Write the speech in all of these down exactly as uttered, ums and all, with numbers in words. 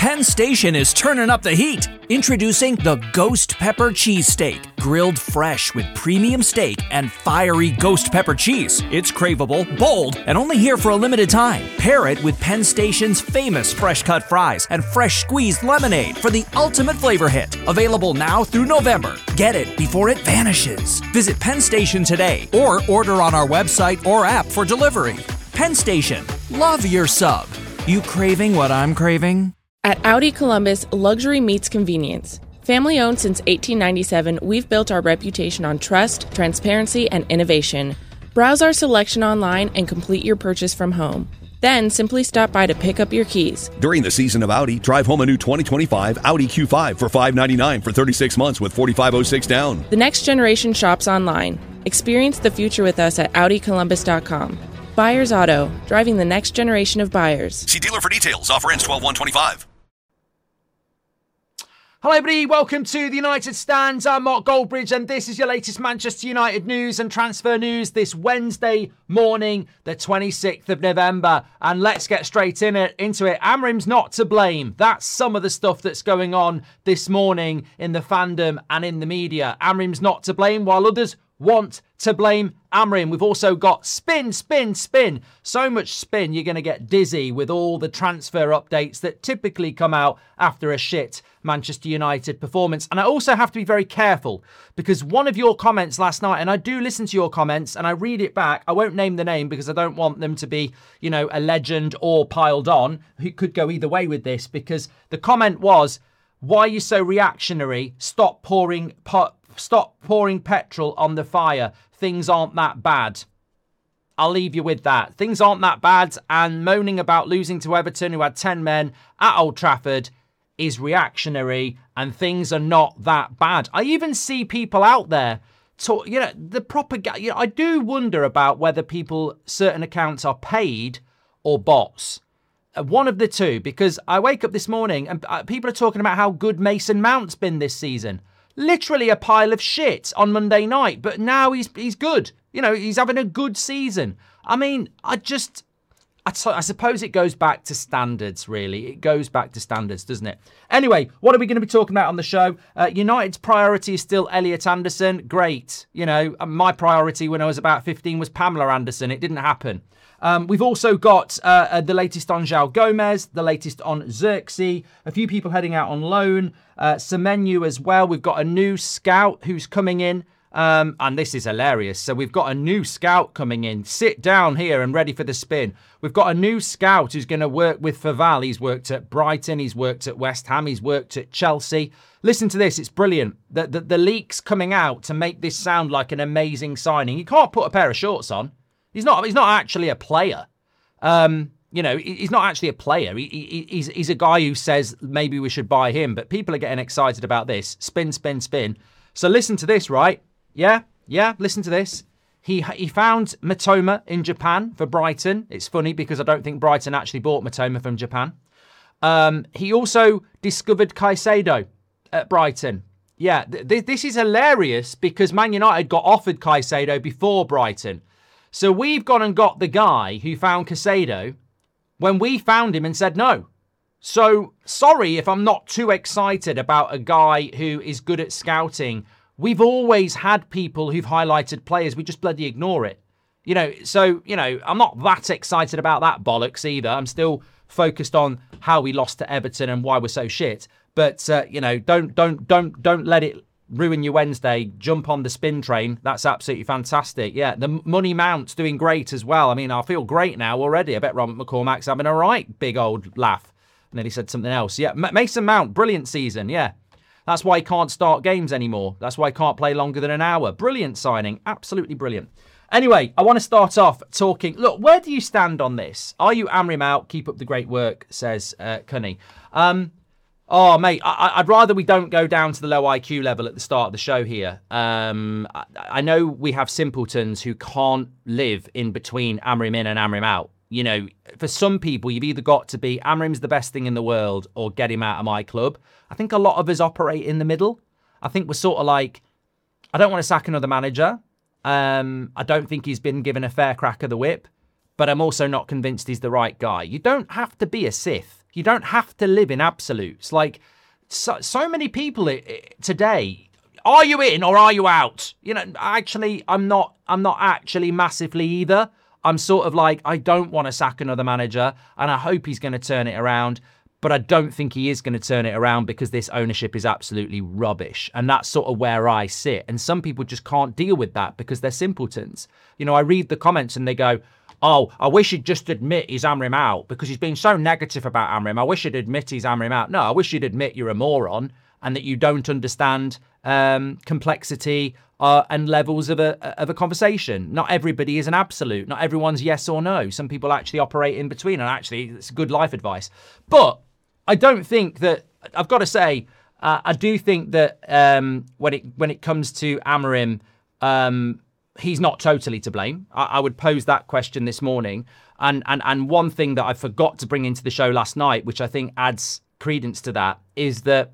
Penn Station is turning up the heat. Introducing the Ghost Pepper Cheesesteak. Grilled fresh with premium steak and fiery ghost pepper cheese. It's craveable, bold, and only here for a limited time. Pair it with Penn Station's famous fresh-cut fries and fresh squeezed lemonade for the ultimate flavor hit. Available now through November. Get it before it vanishes. Visit Penn Station today or order on our website or app for delivery. Penn Station. Love your sub. You craving what I'm craving? At Audi Columbus, luxury meets convenience. Family owned since eighteen ninety-seven, we've built our reputation on trust, transparency, and innovation. Browse our selection online and complete your purchase from home. Then simply stop by to pick up your keys. During the season of Audi, drive home a new twenty twenty-five Audi Q five for five hundred ninety-nine dollars for thirty-six months with forty-five oh six down. The next generation shops online. Experience the future with us at Audi Columbus dot com. Buyers Auto, driving the next generation of buyers. See dealer for details. Offer ends twelve one twenty-five. Hello everybody, welcome to the United Stands. I'm Mark Goldbridge and this is your latest Manchester United news and transfer news this Wednesday morning, the twenty-sixth of November. And let's get straight in it, into it. Amrim's not to blame. That's some of the stuff that's going on this morning in the fandom and in the media. Amrim's not to blame while others want to blame Amrim. We've also got spin, spin, spin. So much spin, you're going to get dizzy with all the transfer updates that typically come out after a shit Manchester United performance. And I also have to be very careful because one of your comments last night, and I do listen to your comments and I read it back. I won't name the name because I don't want them to be, you know, a legend or piled on. Who could go either way with this, because the comment was, why are you so reactionary? Stop pouring pot. Stop pouring petrol on the fire. Things aren't that bad. I'll leave you with that. Things aren't that bad, and moaning about losing to Everton, who had ten men at Old Trafford, is reactionary, and things are not that bad. I even see people out there talk, you know, the propaganda. You know, I do wonder about whether people, certain accounts are paid or bots. One of the two, because I wake up this morning and people are talking about how good Mason Mount's been this season. Literally a pile of shit on Monday night, but now he's he's good. You know, he's having a good season. I mean, I just, I, t- I suppose it goes back to standards, really. It goes back to standards, doesn't it? Anyway, what are we going to be talking about on the show? Uh, United's priority is still Elliot Anderson. Great. You know, my priority when I was about fifteen was Pamela Anderson. It didn't happen. Um, we've also got uh, uh, the latest on João Gomez, the latest on Xerxes, a few people heading out on loan, uh, Semenyo as well. We've got a new scout who's coming in, um, and this is hilarious. So we've got a new scout coming in. Sit down here and ready for the spin. We've got a new scout who's going to work with Faval. He's worked at Brighton, he's worked at West Ham, he's worked at Chelsea. Listen to this, it's brilliant. The, the, the leaks coming out to make this sound like an amazing signing. You can't put a pair of shorts on. He's not. He's not actually a player. Um, you know, he's not actually a player. He, he, he's he's a guy who says maybe we should buy him. But people are getting excited about this. Spin, spin, spin. So listen to this, right? Yeah, yeah. Listen to this. He he found Matoma in Japan for Brighton. It's funny because I don't think Brighton actually bought Matoma from Japan. Um, he also discovered Caicedo at Brighton. Yeah, th- th- this is hilarious because Man United got offered Caicedo before Brighton. So we've gone and got the guy who found Caicedo when we found him and said no. So sorry if I'm not too excited about a guy who is good at scouting. We've always had people who've highlighted players. We just bloody ignore it. You know, so, you know, I'm not that excited about that bollocks either. I'm still focused on how we lost to Everton and why we're so shit. But, uh, you know, don't, don't, don't, don't let it ruin your Wednesday. Jump on the spin train. That's absolutely fantastic. Yeah, the Money Mount's doing great as well. I mean, I feel great now already. I bet Robert McCormack's having a right big old laugh. And then he said something else. Yeah, M- Mason Mount, brilliant season. Yeah, that's why he can't start games anymore. That's why he can't play longer than an hour. Brilliant signing. Absolutely brilliant. Anyway, I want to start off talking. Look, where do you stand on this? Are you Amrim out? Keep up the great work, says uh, Cunny. Um, Oh, mate, I, I'd rather we don't go down to the low I Q level at the start of the show here. Um, I, I know we have simpletons who can't live in between Amrim in and Amrim out. You know, for some people, you've either got to be Amrim's the best thing in the world or get him out of my club. I think a lot of us operate in the middle. I think we're sort of like, I don't want to sack another manager. Um, I don't think he's been given a fair crack of the whip, but I'm also not convinced he's the right guy. You don't have to be a Sith. You don't have to live in absolutes. Like, so, so many people today, are you in or are you out? You know, actually, I'm not, I'm not actually massively either. I'm sort of like, I don't want to sack another manager and I hope he's going to turn it around. But I don't think he is going to turn it around because this ownership is absolutely rubbish. And that's sort of where I sit. And some people just can't deal with that because they're simpletons. You know, I read the comments and they go, oh, I wish he'd just admit he's Amrim out because he's been so negative about Amrim. I wish he'd admit he's Amrim out. No, I wish you'd admit you're a moron and that you don't understand um, complexity uh, and levels of a of a conversation. Not everybody is an absolute. Not everyone's yes or no. Some people actually operate in between, and actually it's good life advice. But I don't think that, I've got to say, uh, I do think that um, when it when it comes to Amorim, um, he's not totally to blame. I, I would pose that question this morning. And, and and one thing that I forgot to bring into the show last night, which I think adds credence to that, is that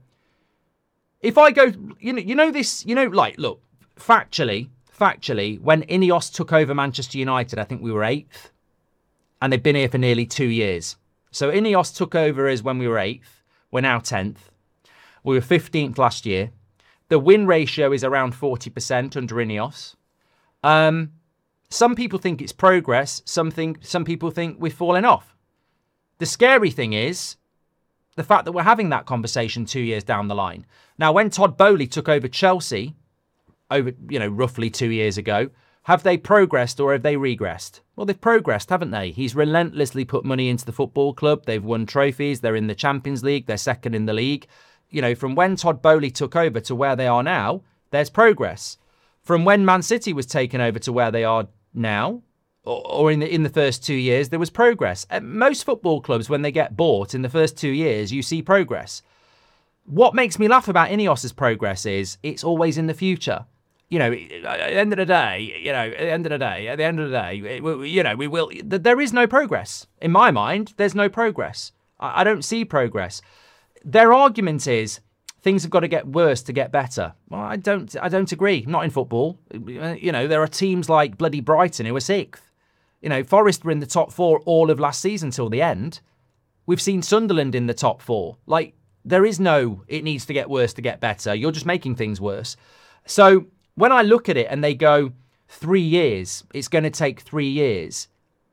if I go, you know, you know this, you know, like, look, factually, factually, when Ineos took over Manchester United, I think we were eighth, and they've been here for nearly two years. So Ineos took over as when we were eighth. We're now tenth. We were fifteenth last year. The win ratio is around forty percent under Ineos. Um, some people think it's progress. Some think, some people think we've fallen off. The scary thing is the fact that we're having that conversation two years down the line. Now, when Todd Boehly took over Chelsea, over, you know, roughly two years ago, have they progressed or have they regressed? Well, they've progressed, haven't they? He's relentlessly put money into the football club. They've won trophies. They're in the Champions League. They're second in the league. You know, from when Todd Boehly took over to where they are now, there's progress. From when Man City was taken over to where they are now, or, or in the in the first two years, there was progress. At most football clubs, when they get bought in the first two years, you see progress. What makes me laugh about Ineos's progress is it's always in the future. You know, at the end of the day, you know, at the end of the day, at the end of the day, it, you know, we will, there is no progress. In my mind, there's no progress. I, I don't see progress. Their argument is things have got to get worse to get better. Well, I don't, I don't agree. Not in football. You know, there are teams like bloody Brighton who are sixth. You know, Forest were in the top four all of last season till the end. We've seen Sunderland in the top four. Like, there is no, it needs to get worse to get better. You're just making things worse. So, when I look at it and they go, three years, it's going to take three years.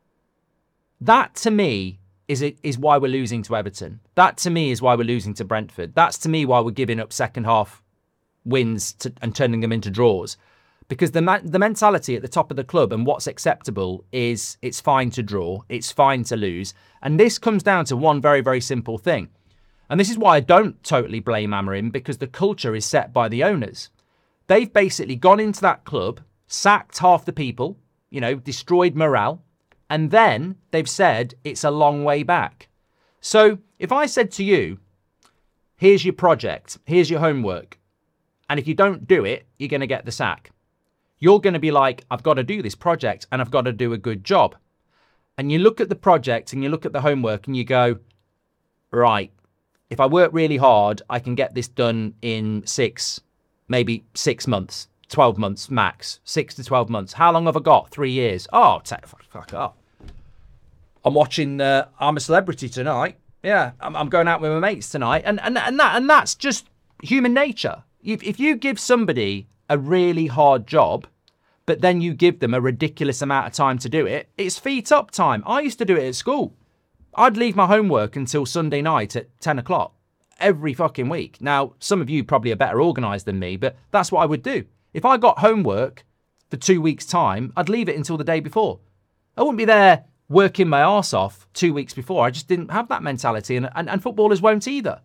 That to me is it is why we're losing to Everton. That to me is why we're losing to Brentford. That's to me why we're giving up second half wins to, and turning them into draws. Because the the mentality at the top of the club and what's acceptable is it's fine to draw, it's fine to lose. And this comes down to one very, very simple thing. And this is why I don't totally blame Amorim, because the culture is set by the owners. They've basically gone into that club, sacked half the people, you know, destroyed morale, and then they've said it's a long way back. So if I said to you, here's your project, here's your homework, and if you don't do it, you're going to get the sack. You're going to be like, I've got to do this project and I've got to do a good job. And you look at the project and you look at the homework and you go, right, if I work really hard, I can get this done in six maybe six months, twelve months max, six to twelve months. How long have I got? Three years. Oh, t- fuck up. I'm watching uh, I'm a Celebrity tonight. Yeah, I'm, I'm going out with my mates tonight. And and and that and that's just human nature. If, if you give somebody a really hard job, but then you give them a ridiculous amount of time to do it, it's feet up time. I used to do it at school. I'd leave my homework until Sunday night at ten o'clock. Every fucking week. Now, some of you probably are better organised than me, but that's what I would do. If I got homework for two weeks' time, I'd leave it until the day before. I wouldn't be there working my arse off two weeks before. I just didn't have that mentality, and, and, and footballers won't either.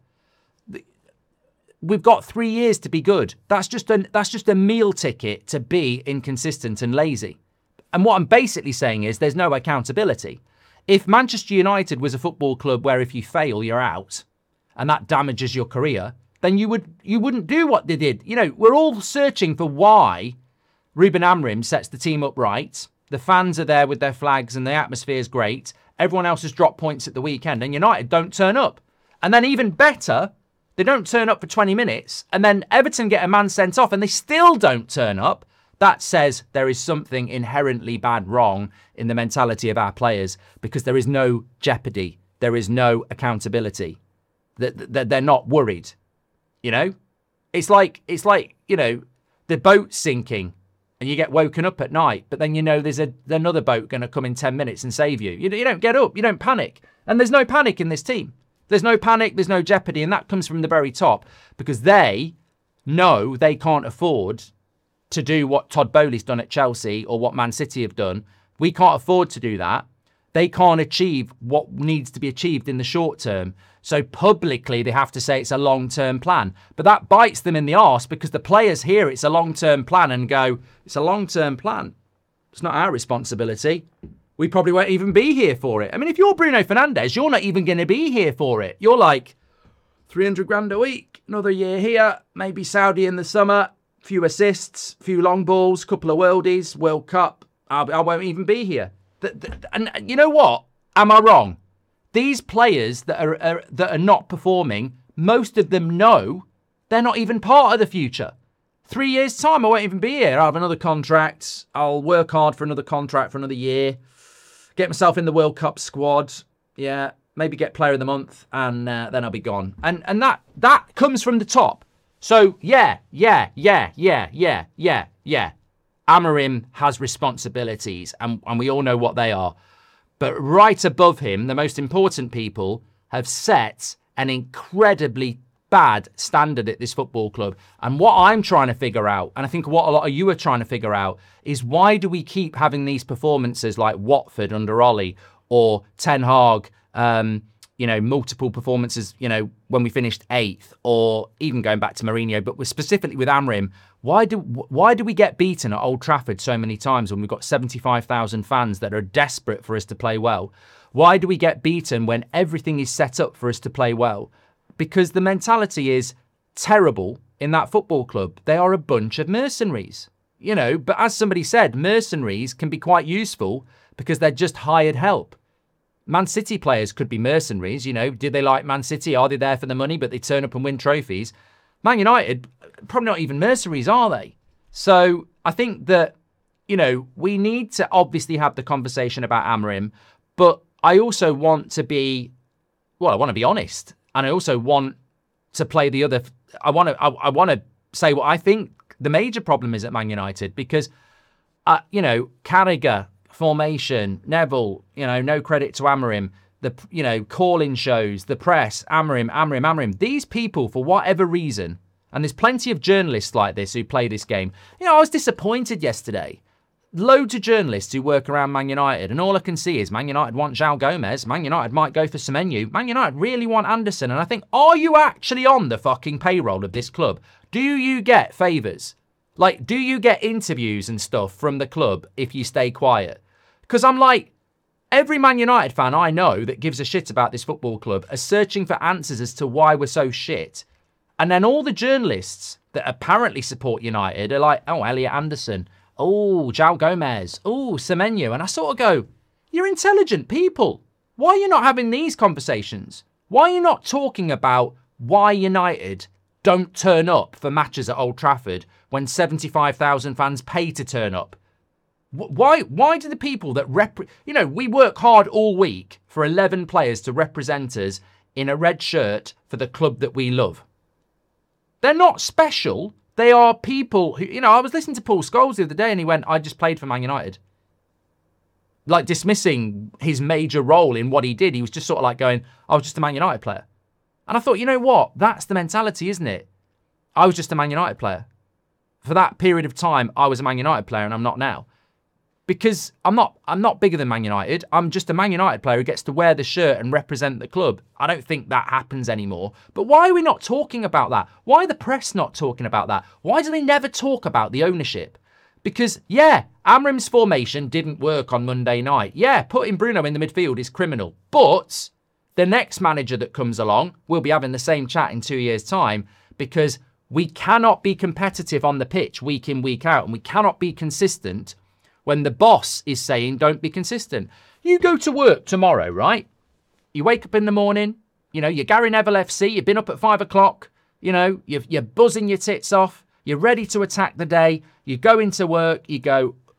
We've got three years to be good. That's just a, that's just a meal ticket to be inconsistent and lazy. And what I'm basically saying is there's no accountability. If Manchester United was a football club where if you fail, you're out, and that damages your career, then you would you wouldn't do what they did. You know, we're all searching for why Ruben Amorim sets the team up right. The fans are there with their flags and the atmosphere is great. Everyone else has dropped points at the weekend and United don't turn up. And then even better, they don't turn up for twenty minutes and then Everton get a man sent off and they still don't turn up. That says there is something inherently bad wrong in the mentality of our players because there is no jeopardy. there is no accountability. That they're not worried. You know, it's like it's like you know the boat's sinking, and you get woken up at night, but then you know there's a another boat going to come in ten minutes and save you. you. You don't get up, you don't panic, and there's no panic in this team. There's no panic, there's no jeopardy, and that comes from the very top because they know they can't afford to do what Todd Bowley's done at Chelsea or what Man City have done. We can't afford to do that. They can't achieve what needs to be achieved in the short term. So publicly, they have to say it's a long-term plan. But that bites them in the arse because the players hear it's a long-term plan and go, it's a long-term plan. It's not our responsibility. We probably won't even be here for it. I mean, if you're Bruno Fernandes, you're not even going to be here for it. You're like, three hundred grand a week, another year here, maybe Saudi in the summer, few assists, few long balls, couple of worldies, World Cup. I'll, I won't even be here. And you know what? Am I wrong? These players that are, are that are not performing, most of them know they're not even part of the future. Three years' time, I won't even be here. I'll have another contract. I'll work hard for another contract for another year. Get myself in the World Cup squad. Yeah, maybe get Player of the Month, and uh, then I'll be gone. And and that that comes from the top. So yeah, yeah, yeah, yeah, yeah, yeah, yeah. Amorim has responsibilities, and, and we all know what they are. But right above him, the most important people have set an incredibly bad standard at this football club. And what I'm trying to figure out, and I think what a lot of you are trying to figure out, is why do we keep having these performances like Watford under Ollie or Ten Hag, um, you know, multiple performances, you know, when we finished eighth, or even going back to Mourinho, but specifically with Amorim, why do why do we get beaten at Old Trafford so many times when we've got seventy-five thousand fans that are desperate for us to play well? Why do we get beaten when everything is set up for us to play well? Because the mentality is terrible in that football club. They are a bunch of mercenaries, you know, but as somebody said, mercenaries can be quite useful because they're just hired help. Man City players could be mercenaries, you know. Did they like Man City? Are they there for the money, but they turn up and win trophies? Man United, probably not even mercenaries, are they? So I think that, you know, we need to obviously have the conversation about Amorim, but I also want to be, well, I want to be honest. And I also want to play the other, I want to, I, I want to say what I think the major problem is at Man United because, uh, you know, Carragher, formation, Neville, you know, no credit to Amorim, the, you know, call-in shows, the press, Amorim, Amorim, Amorim. These people, for whatever reason, and there's plenty of journalists like this who play this game. You know, I was disappointed yesterday. Loads of journalists who work around Man United, and all I can see is Man United want João Gomez, Man United might go for Semenyo, Man United really want Anderson, and I think, are you actually on the fucking payroll of this club? Do you get favours? Like, do you get interviews and stuff from the club if you stay quiet? Because I'm like, every Man United fan I know that gives a shit about this football club are searching for answers as to why we're so shit. And then all the journalists that apparently support United are like, oh, Elliot Anderson, oh, João Gomez, oh, Semenyo. And I sort of go, you're intelligent people. Why are you not having these conversations? Why are you not talking about why United don't turn up for matches at Old Trafford when seventy-five thousand fans pay to turn up? Why Why do the people that, rep- you know, we work hard all week for eleven players to represent us in a red shirt for the club that we love? They're not special. They are people who, you know, I was listening to Paul Scholes the other day and he went, I just played for Man United. Like dismissing his major role in what he did. He was just sort of like going, I was just a Man United player. And I thought, you know what? That's the mentality, isn't it? I was just a Man United player. For that period of time, I was a Man United player and I'm not now. Because I'm not I'm not bigger than Man United. I'm just a Man United player who gets to wear the shirt and represent the club. I don't think that happens anymore. But why are we not talking about that? Why are the press not talking about that? Why do they never talk about the ownership? Because, yeah, Amorim's formation didn't work on Monday night. Yeah, putting Bruno in the midfield is criminal. But the next manager that comes along will be having the same chat in two years' time because we cannot be competitive on the pitch week in, week out, and we cannot be consistent when the boss is saying, don't be consistent. You go to work tomorrow, right? You wake up in the morning, you know, you're Gary Neville F C, you've been up at five o'clock, you know, you're, you're buzzing your tits off, you're ready to attack the day, you go into work, you go,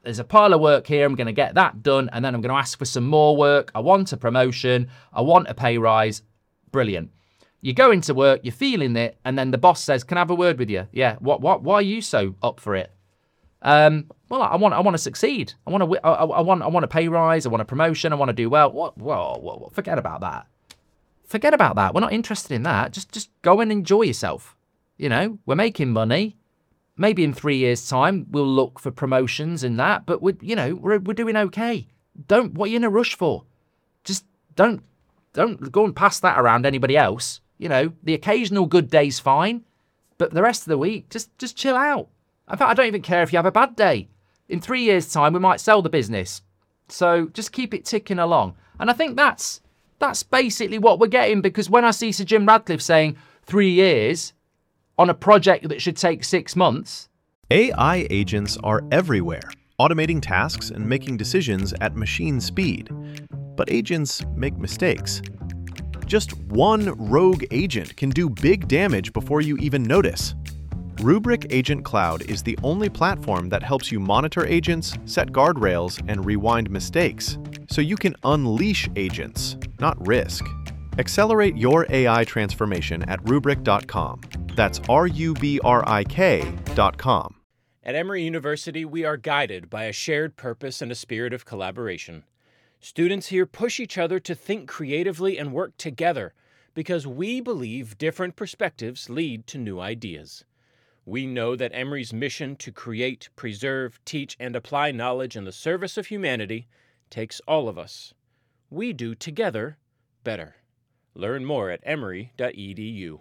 there's a pile of work here. I'm going to get that done. And then I'm going to ask for some more work. I want a promotion. I want a pay rise. Brilliant. You go into work, you're feeling it. And then the boss says, can I have a word with you? Yeah. What, what, why are you so up for it? Um, well, I want, I want to succeed. I want to, I, I want, I want a pay rise. I want a promotion. I want to do well. What, whoa, whoa, whoa, forget about that. Forget about that. We're not interested in that. Just, just go and enjoy yourself. You know, we're making money. Maybe in three years' time, we'll look for promotions and that, but we're, you know, we're, we're doing okay. Don't, what are you in a rush for? Just don't, don't go and pass that around anybody else. You know, the occasional good day's fine, but the rest of the week, just, just chill out. In fact, I don't even care if you have a bad day. In three years' time, we might sell the business. So just keep it ticking along. And I think that's, that's basically what we're getting, because when I see Sir Jim Radcliffe saying three years on a project that should take six months. A I agents are everywhere, automating tasks and making decisions at machine speed. But agents make mistakes. Just one rogue agent can do big damage before you even notice. Rubrik Agent Cloud is the only platform that helps you monitor agents, set guardrails, and rewind mistakes, so you can unleash agents, not risk. Accelerate your A I transformation at rubrik dot com. That's R U B R I K dot com. At Emory University, we are guided by a shared purpose and a spirit of collaboration. Students here push each other to think creatively and work together because we believe different perspectives lead to new ideas. We know that Emory's mission to create, preserve, teach, and apply knowledge in the service of humanity takes all of us. We do together better. Learn more at emory dot e d u.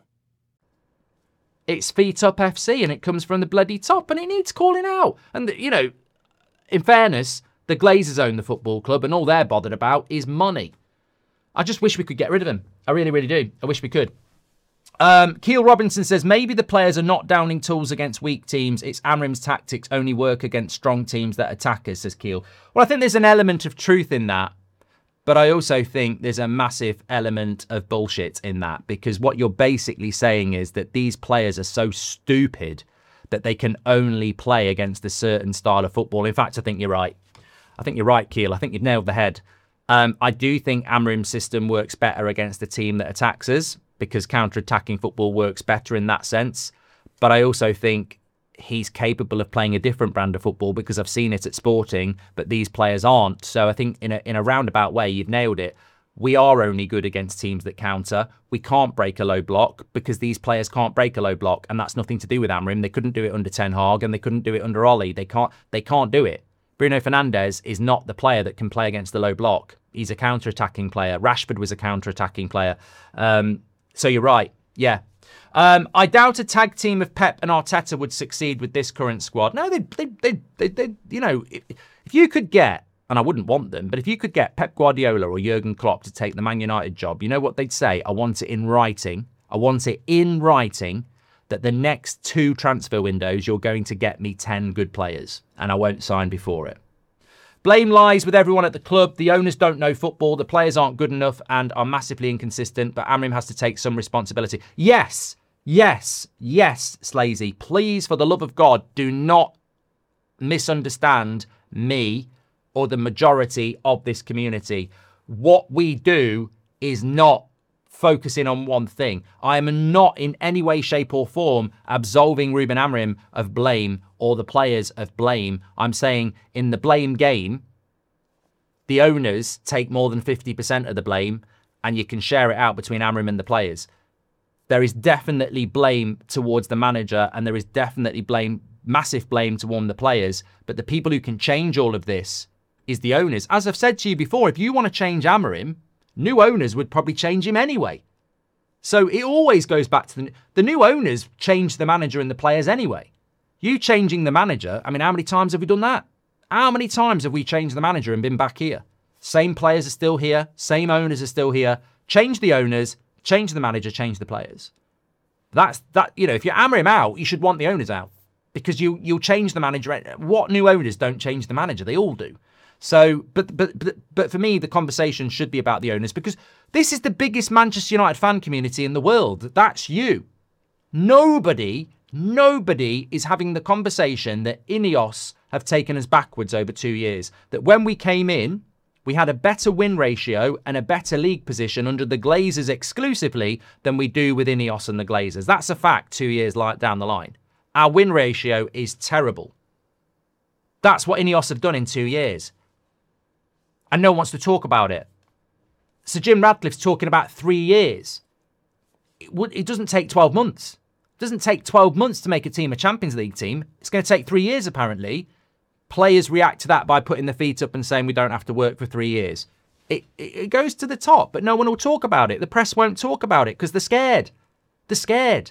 It's Feet Up F C and it comes from the bloody top and it needs calling out. And, you know, in fairness, the Glazers own the football club and all they're bothered about is money. I just wish we could get rid of them. I really, really do. I wish we could. Um, Keel Robinson says, maybe the players are not downing tools against weak teams. It's Amrim's tactics only work against strong teams that attack us, says Keel. Well, I think there's an element of truth in that. But I also think there's a massive element of bullshit in that, because what you're basically saying is that these players are so stupid that they can only play against a certain style of football. In fact, I think you're right. I think you're right, Keel. I think you've nailed the head. Um, I do think Amrim's system works better against a team that attacks us, because counter-attacking football works better in that sense. But I also think he's capable of playing a different brand of football, because I've seen it at Sporting, but these players aren't. So I think in a in a roundabout way, you've nailed it. We are only good against teams that counter. We can't break a low block because these players can't break a low block, and that's nothing to do with Amrim. They couldn't do it under Ten Hag, and they couldn't do it under Ollie. They can't. They can't do it. Bruno Fernandes is not the player that can play against the low block. He's a counter-attacking player. Rashford was a counter-attacking player. Um, so you're right. Yeah. Um, I doubt a tag team of Pep and Arteta would succeed with this current squad. No, they, they, they, they, they you know, if, if you could get, and I wouldn't want them, but if you could get Pep Guardiola or Jurgen Klopp to take the Man United job, you know what they'd say? I want it in writing. I want it in writing that the next two transfer windows, you're going to get me ten good players, and I won't sign before it. Blame lies with everyone at the club. The owners don't know football. The players aren't good enough and are massively inconsistent, but Amrim has to take some responsibility. Yes, yes, yes, Slazy. Please, for the love of God, do not misunderstand me or the majority of this community. What we do is not focusing on one thing. I am not in any way, shape or form absolving Ruben Amorim of blame or the players of blame. I'm saying in the blame game, the owners take more than fifty percent of the blame and you can share it out between Amorim and the players. There is definitely blame towards the manager and there is definitely blame, massive blame towards the players. But the people who can change all of this is the owners. As I've said to you before, if you want to change Amorim, new owners would probably change him anyway. So it always goes back to the, the new owners change the manager and the players anyway. You changing the manager, I mean, how many times have we done that? How many times have we changed the manager and been back here? Same players are still here. Same owners are still here. Change the owners, change the manager, change the players. That's that. You know, if you're Amorim out, you should want the owners out because you you'll change the manager. What new owners don't change the manager? They all do. So, but but but but for me, the conversation should be about the owners because this is the biggest Manchester United fan community in the world. That's you. Nobody Nobody is having the conversation that Ineos have taken us backwards over two years. That when we came in, we had a better win ratio and a better league position under the Glazers exclusively than we do with Ineos and the Glazers. That's a fact two years down the line. Our win ratio is terrible. That's what Ineos have done in two years. And no one wants to talk about it. Sir Jim Radcliffe's talking about three years. It, would, it doesn't take twelve months. It doesn't take twelve months to make a team a Champions League team. It's going to take three years, apparently. Players react to that by putting their feet up and saying we don't have to work for three years. It, it, it goes to the top, but no one will talk about it. The press won't talk about it because they're scared. They're scared.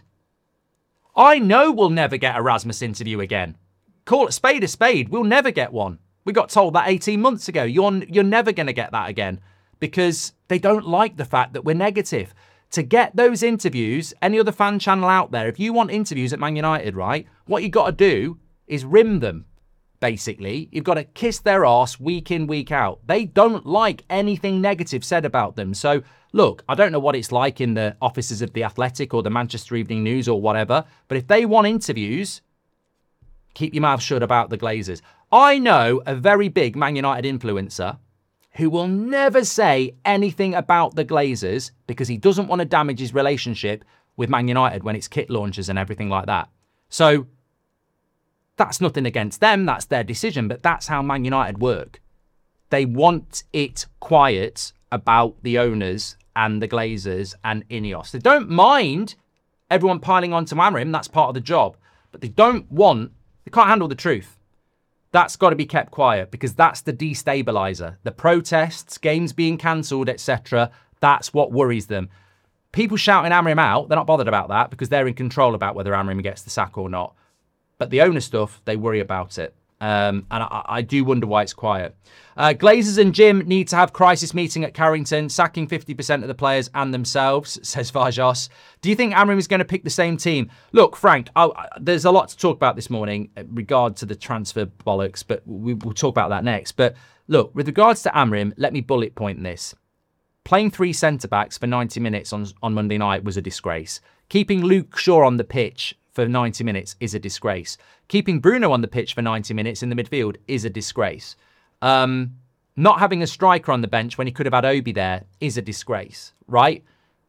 I know we'll never get a Rasmus interview again. Call it spade a spade. We'll never get one. We got told that eighteen months ago. You're, you're never going to get that again because they don't like the fact that we're negative. To get those interviews, any other fan channel out there, if you want interviews at Man United, right, what you got to do is rim them, basically. You've got to kiss their arse week in, week out. They don't like anything negative said about them. So, look, I don't know what it's like in the offices of The Athletic or the Manchester Evening News or whatever, but if they want interviews, keep your mouth shut about the Glazers. I know a very big Man United influencer who will never say anything about the Glazers because he doesn't want to damage his relationship with Man United when it's kit launches and everything like that. So that's nothing against them. That's their decision. But that's how Man United work. They want it quiet about the owners and the Glazers and Ineos. They don't mind everyone piling onto Amorim. That's part of the job. But they don't want, they can't handle the truth. That's got to be kept quiet because that's the destabiliser. The protests, games being cancelled, et cetera. That's what worries them. People shouting Amorim out, they're not bothered about that because they're in control about whether Amorim gets the sack or not. But the owner stuff, they worry about it. Um, and I, I do wonder why it's quiet. Uh, Glazers and Jim need to have crisis meeting at Carrington, sacking fifty percent of the players and themselves, says Vargas. Do you think Amorim is going to pick the same team? Look, Frank, I'll, I, there's a lot to talk about this morning in regard to the transfer bollocks, but we, we'll talk about that next. But look, with regards to Amorim, let me bullet point this. Playing three centre-backs for ninety minutes on, on Monday night was a disgrace. Keeping Luke Shaw on the pitch for ninety minutes is a disgrace. Keeping Bruno on the pitch for ninety minutes in the midfield is a disgrace. Um, not having a striker on the bench when he could have had Obi there is a disgrace, right?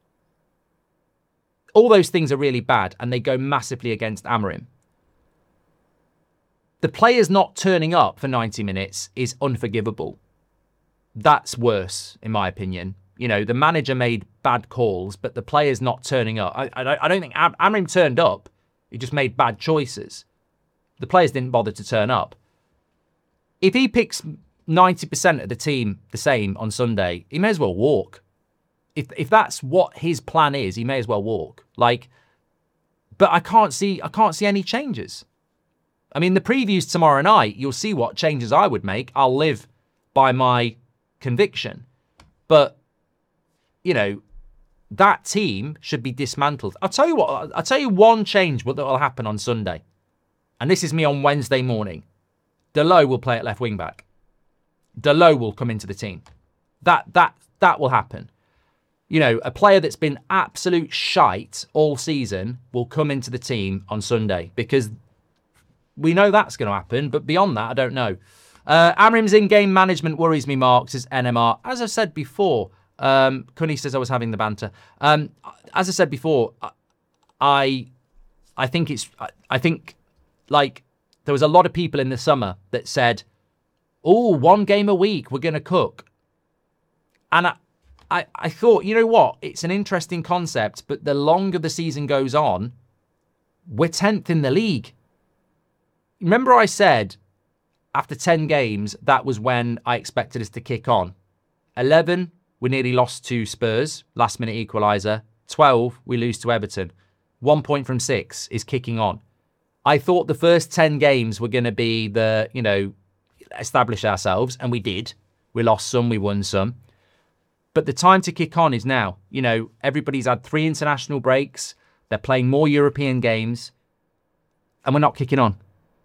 All those things are really bad and they go massively against Amorim. The players not turning up for ninety minutes is unforgivable. That's worse, in my opinion. You know, the manager made bad calls, but the players not turning up. I, I, I don't think Am- Amorim turned up. He just made bad choices. The players didn't bother to turn up. If he picks ninety percent of the team the same on Sunday, he may as well walk. If if that's what his plan is, he may as well walk. Like, but I can't see I can't see any changes. I mean, the previews tomorrow night, you'll see what changes I would make. I'll live by my conviction. But, you know, that team should be dismantled. I'll tell you what, I'll tell you one change that will happen on Sunday. And this is me on Wednesday morning. Dalot will play at left wing back. Dalot will come into the team. That that that will happen. You know, a player that's been absolute shite all season will come into the team on Sunday because we know that's going to happen. But beyond that, I don't know. Uh, Amorim's in-game management worries me, Mark, says N M R. As I've said before, um, Cunny says I was having the banter. Um, as I said before, I, I think it's, I, I think, like, there was a lot of people in the summer that said, "Oh, one game a week, we're going to cook," and I, I, I thought, you know what? It's an interesting concept, but the longer the season goes on, we're tenth in the league. Remember, I said after ten games, that was when I expected us to kick on. eleven, we nearly lost to Spurs, last minute equaliser. twelve, we lose to Everton. One point from six is kicking on. I thought the first ten games were going to be the, you know, establish ourselves, and we did. We lost some, we won some. But the time to kick on is now. You know, everybody's had three international breaks. They're playing more European games, and we're not kicking on.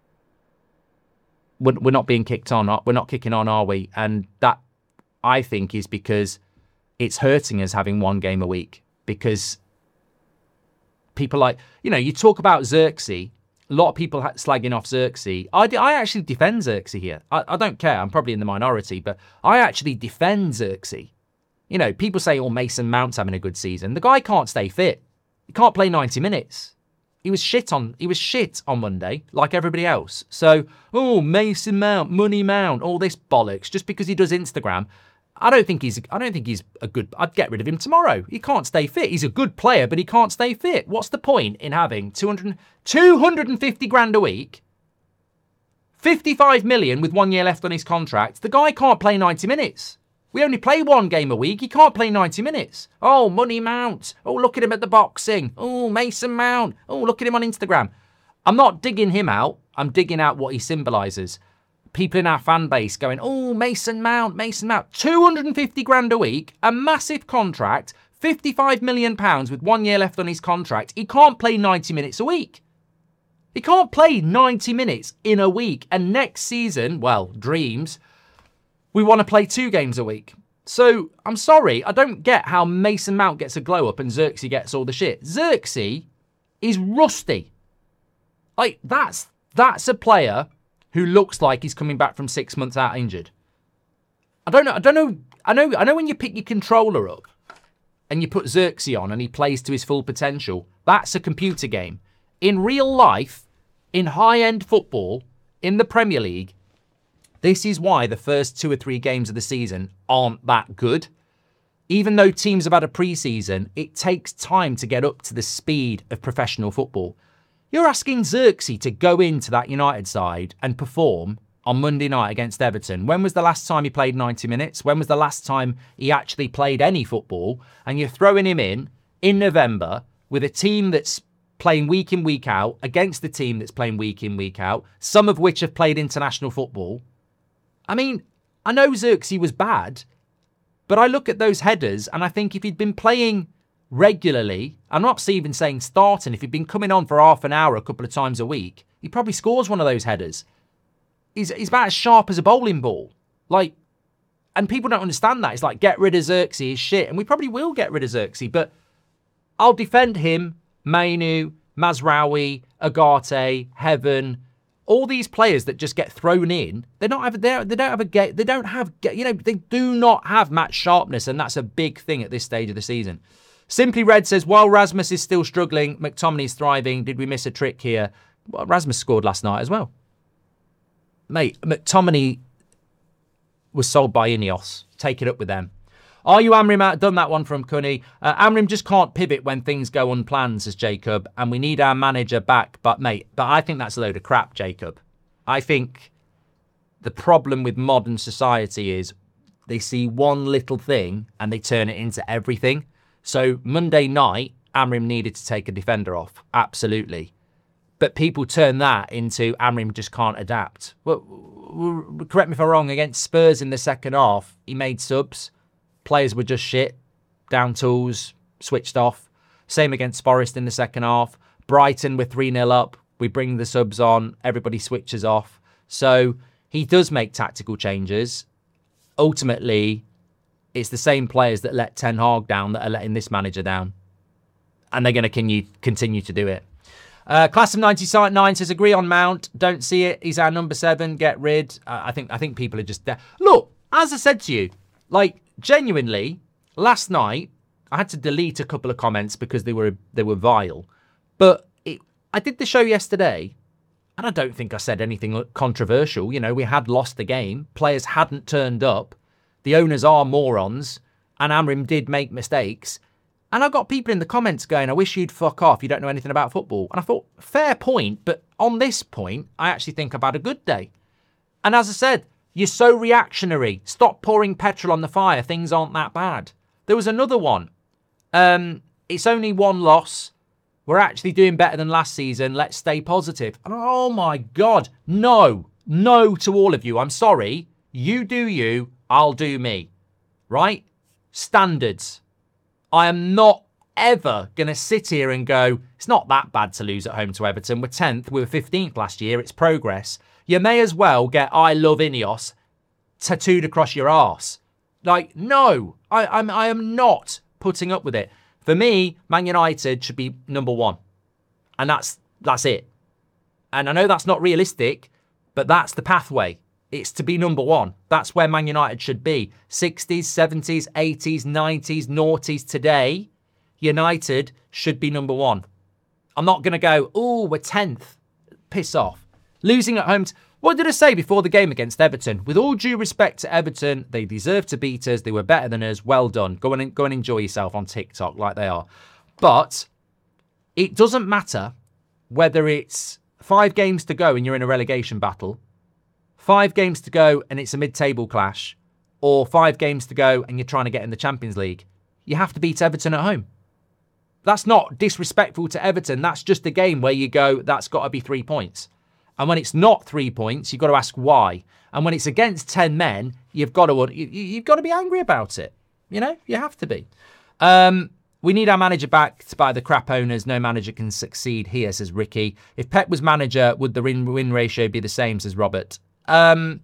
We're not being kicked on. We're not kicking on, are we? And that, I think, is because it's hurting us having one game a week. Because people like, you know, you talk about Xerxes. A lot of people slagging off Xerxes. I, I actually defend Xerxes here. I, I don't care. I'm probably in the minority, but I actually defend Xerxes. You know, people say, oh, Mason Mount's having a good season. The guy can't stay fit. He can't play ninety minutes. He was shit on he was shit on Monday, like everybody else. So, oh, Mason Mount, Money Mount, all this bollocks, just because he does Instagram. I don't think he's I don't think he's a good I'd get rid of him tomorrow. He can't stay fit. He's a good player, but he can't stay fit. What's the point in having two hundred, two hundred fifty grand a week? fifty-five million with one year left on his contract. The guy can't play ninety minutes. We only play one game a week. He can't play ninety minutes. Oh, Money Mount. Oh, look at him at the boxing. Oh, Mason Mount. Oh, look at him on Instagram. I'm not digging him out. I'm digging out what he symbolises. People in our fan base going, oh, Mason Mount, Mason Mount. two hundred fifty grand a week, a massive contract, fifty-five million pounds with one year left on his contract. He can't play ninety minutes a week. He can't play ninety minutes in a week. And next season, well, dreams, we want to play two games a week. So, I'm sorry, I don't get how Mason Mount gets a glow up and Xerxes gets all the shit. Xerxes is rusty. Like, that's that's a player who looks like he's coming back from six months out injured. I don't know, I don't know, I know, I know when you pick your controller up and you put Xerxes on and he plays to his full potential, that's a computer game. In real life, in high-end football, in the Premier League, this is why the first two or three games of the season aren't that good. Even though teams have had a pre-season, it takes time to get up to the speed of professional football. You're asking Xerxes to go into that United side and perform on Monday night against Everton. When was the last time he played ninety minutes? When was the last time he actually played any football? And you're throwing him in, in November, with a team that's playing week in, week out, against the team that's playing week in, week out, some of which have played international football. I mean, I know Xerxes was bad, but I look at those headers and I think if he'd been playing regularly, I'm not even saying starting, if he'd been coming on for half an hour a couple of times a week, he probably scores one of those headers. He's, he's about as sharp as a bowling ball. Like, and people don't understand that. It's like, get rid of Xerxes, he's shit. And we probably will get rid of Xerxes, but I'll defend him, Mainu, Mazraoui, Agate, Heaven, all these players that just get thrown in. They're not have, they're, they don't have a get. They don't have, you know, they do not have match sharpness, and that's a big thing at this stage of the season. Simply Red says, while Rasmus is still struggling, McTominay's thriving. Did we miss a trick here? Well, Rasmus scored last night as well. Mate, McTominay was sold by Ineos. Take it up with them. Are you Amrim? Done that one from Cunny. Uh, Amrim just can't pivot when things go unplanned, says Jacob, and we need our manager back. But, mate, but I think that's a load of crap, Jacob. I think the problem with modern society is they see one little thing and they turn it into everything. So Monday night, Amrim needed to take a defender off. Absolutely. But people turn that into Amrim just can't adapt. Well, correct me if I'm wrong, against Spurs in the second half, he made subs. Players were just shit. Down tools, switched off. Same against Forest in the second half. Brighton, we're three nil up. We bring the subs on. Everybody switches off. So he does make tactical changes. Ultimately, it's the same players that let Ten Hag down that are letting this manager down. And they're going to continue to do it. Uh, Class of ninety-nine says, agree on Mount. Don't see it. He's our number seven. Get rid. Uh, I think I think people are just... De- Look, as I said to you, like, genuinely, last night, I had to delete a couple of comments because they were they were vile. But it, I did the show yesterday, and I don't think I said anything controversial. You know, we had lost the game. Players hadn't turned up. The owners are morons. And Amrim did make mistakes. And I got people in the comments going, I wish you'd fuck off. You don't know anything about football. And I thought, fair point. But on this point, I actually think I've had a good day. And as I said, you're so reactionary. Stop pouring petrol on the fire. Things aren't that bad. There was another one. Um, it's only one loss. We're actually doing better than last season. Let's stay positive. And oh my God. No. No to all of you. I'm sorry. You do you. I'll do me. Right? Standards. I am not ever going to sit here and go, it's not that bad to lose at home to Everton. We're tenth. We were fifteenth last year. It's progress. You may as well get I love Ineos tattooed across your arse. Like, no, I, I'm, I am not putting up with it. For me, Man United should be number one. And that's that's it. And I know that's not realistic, but that's the pathway. It's to be number one. That's where Man United should be. sixties, seventies, eighties, nineties, noughties. Today, United should be number one. I'm not going to go, oh, we're tenth. Piss off. Losing at home. T- what did I say before the game against Everton? With all due respect to Everton, they deserved to beat us. They were better than us. Well done. Go and, go and enjoy yourself on TikTok like they are. But it doesn't matter whether it's five games to go and you're in a relegation battle, five games to go and it's a mid-table clash, or five games to go and you're trying to get in the Champions League. You have to beat Everton at home. That's not disrespectful to Everton. That's just a game where you go, that's got to be three points. And when it's not three points, you've got to ask why. And when it's against ten men, you've got to you, you've got to be angry about it. You know, you have to be. Um, we need our manager backed by the crap owners. No manager can succeed here, says Ricky. If Pep was manager, would the win-win ratio be the same, says Robert? Um,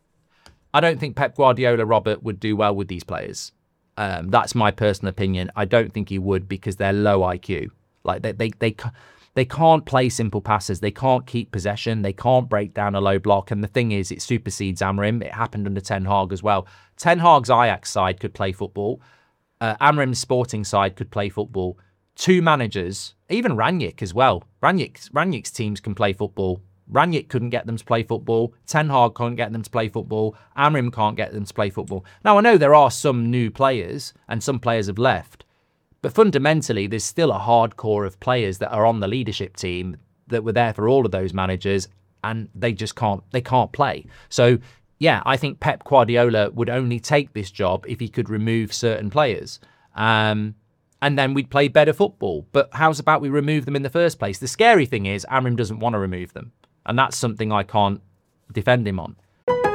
I don't think Pep Guardiola, Robert, would do well with these players. Um, that's my personal opinion. I don't think he would because they're low I Q. Like they, they, they, they can't play simple passes. They can't keep possession. They can't break down a low block. And the thing is, it supersedes Amorim. It happened under Ten Hag as well. Ten Hag's Ajax side could play football. Uh, Amorim's Sporting side could play football. Two managers, even Rangnick as well. Rangnick's, Rangnick's teams can play football. Rangnick couldn't get them to play football. Ten Hag couldn't get them to play football. Amorim can't get them to play football. Now, I know there are some new players and some players have left, but fundamentally, there's still a hardcore of players that are on the leadership team that were there for all of those managers, and they just can't, they can't play. So, yeah, I think Pep Guardiola would only take this job if he could remove certain players. Um, and then we'd play better football. But how's about we remove them in the first place? The scary thing is Amorim doesn't want to remove them. And that's something I can't defend him on.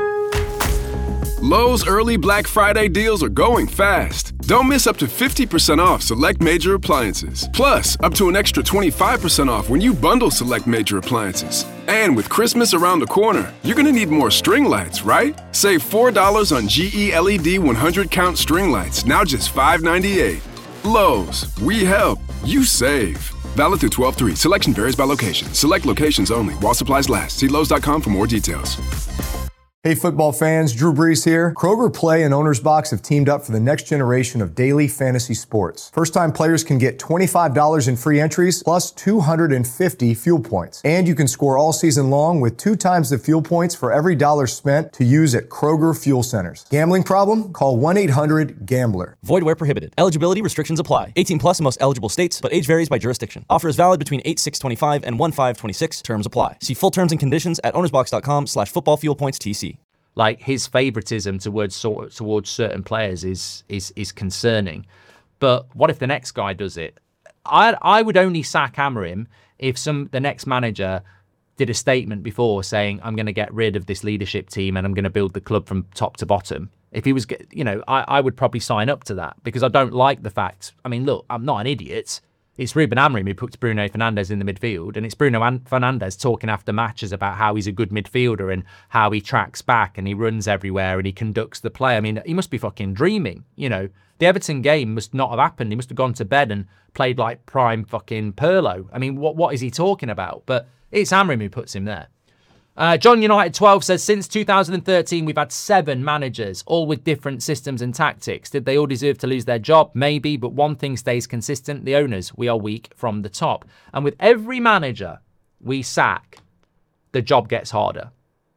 Lowe's early Black Friday deals are going fast. Don't miss up to fifty percent off select major appliances. Plus, up to an extra twenty-five percent off when you bundle select major appliances. And with Christmas around the corner, you're going to need more string lights, right? Save four dollars on G E L E D one hundred count string lights, now just five ninety-eight. Lowe's, we help, you save. Valid through twelve three. Selection varies by location. Select locations only. While supplies last. See Lowe's dot com for more details. Hey football fans, Drew Brees here. Kroger Play and Owner's Box have teamed up for the next generation of daily fantasy sports. First-time players can get twenty-five dollars in free entries plus two hundred fifty fuel points. And you can score all season long with two times the fuel points for every dollar spent to use at Kroger Fuel Centers. Gambling problem? Call one eight hundred gambler. Void where prohibited. Eligibility restrictions apply. eighteen plus in most eligible states, but age varies by jurisdiction. Offer is valid between eight six twenty-five and one five twenty-six. Terms apply. See full terms and conditions at ownersbox.com slash football fuel points TC. Like his favoritism towards towards certain players is is is concerning. But what if the next guy does it? I I would only sack Amorim if some the next manager did a statement before saying I'm going to get rid of this leadership team and I'm going to build the club from top to bottom. If he was, you know, I, I would probably sign up to that because I don't like the fact. I mean, look, I'm not an idiot. It's Ruben Amorim who puts Bruno Fernandes in the midfield, and it's Bruno Fernandes talking after matches about how he's a good midfielder and how he tracks back and he runs everywhere and he conducts the play. I mean, he must be fucking dreaming, you know. The Everton game must not have happened. He must have gone to bed and played like prime fucking Pirlo. I mean, what what is he talking about? But it's Amorim who puts him there. Uh, John United twelve says, since two thousand thirteen, we've had seven managers, all with different systems and tactics. Did they all deserve to lose their job? Maybe, but one thing stays consistent. The owners, we are weak from the top. And with every manager we sack, the job gets harder.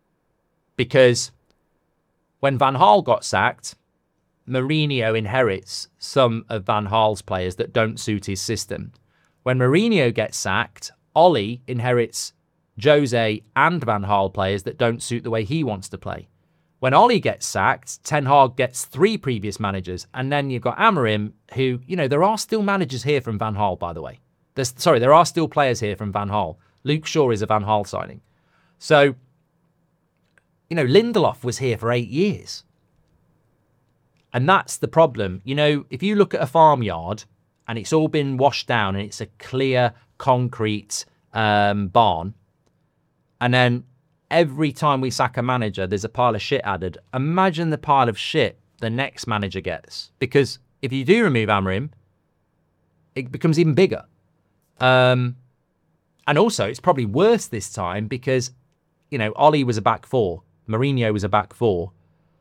Because when Van Gaal got sacked, Mourinho inherits some of Van Gaal's players that don't suit his system. When Mourinho gets sacked, Ollie inherits Jose and Van Gaal players that don't suit the way he wants to play. When Ollie gets sacked, Ten Hag gets three previous managers, and then you've got Amorim, who, you know, there are still managers here from Van Gaal, by the way. There's, sorry, there are still players here from Van Gaal. Luke Shaw is a Van Gaal signing. So, you know, Lindelof was here for eight years. And that's the problem. You know, if you look at a farmyard and it's all been washed down and it's a clear concrete um, barn, and then every time we sack a manager, there's a pile of shit added. Imagine the pile of shit the next manager gets. Because if you do remove Amorim, it becomes even bigger. Um, And also, it's probably worse this time because, you know, Ollie was a back four. Mourinho was a back four.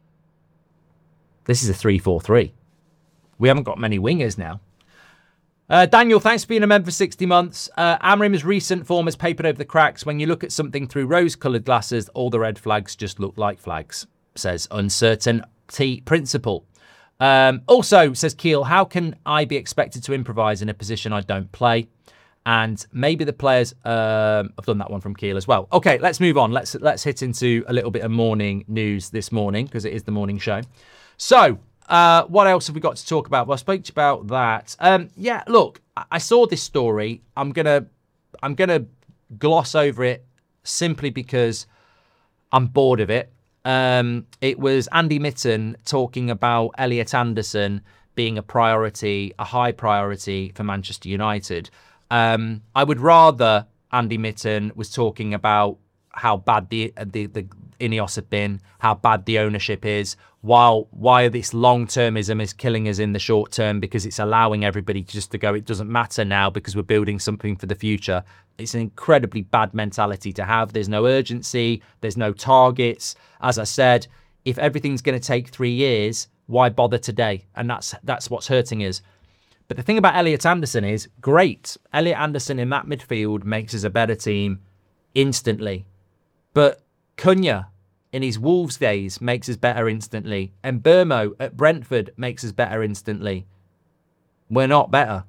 This is a three four three. We haven't got many wingers now. Uh, Daniel, thanks for being a member for sixty months. Uh, Amorim's recent form has papered over the cracks. When you look at something through rose-coloured glasses, all the red flags just look like flags, says Uncertainty Principle. Um, also, says Keel, how can I be expected to improvise in a position I don't play? And maybe the players... Um, I've done that one from Keel as well. Okay, let's move on. Let's, let's hit into a little bit of morning news this morning, because it is the morning show. So... Uh, what else have we got to talk about? Well, I spoke to you about that. Um, yeah, look, I saw this story. I'm gonna, I'm gonna gloss over it simply because I'm bored of it. Um, it was Andy Mitten talking about Elliot Anderson being a priority, a high priority for Manchester United. Um, I would rather Andy Mitten was talking about how bad the the, the Ineos have been, how bad the ownership is, while why this long-termism is killing us in the short term because it's allowing everybody just to go, it doesn't matter now because we're building something for the future. It's an incredibly bad mentality to have. There's no urgency. There's no targets. As I said, if everything's going to take three years, why bother today? And that's that's what's hurting us. But the thing about Elliot Anderson is, great. Elliot Anderson in that midfield makes us a better team instantly. But Cunha in his Wolves days makes us better instantly. And Burmo at Brentford makes us better instantly. We're not better.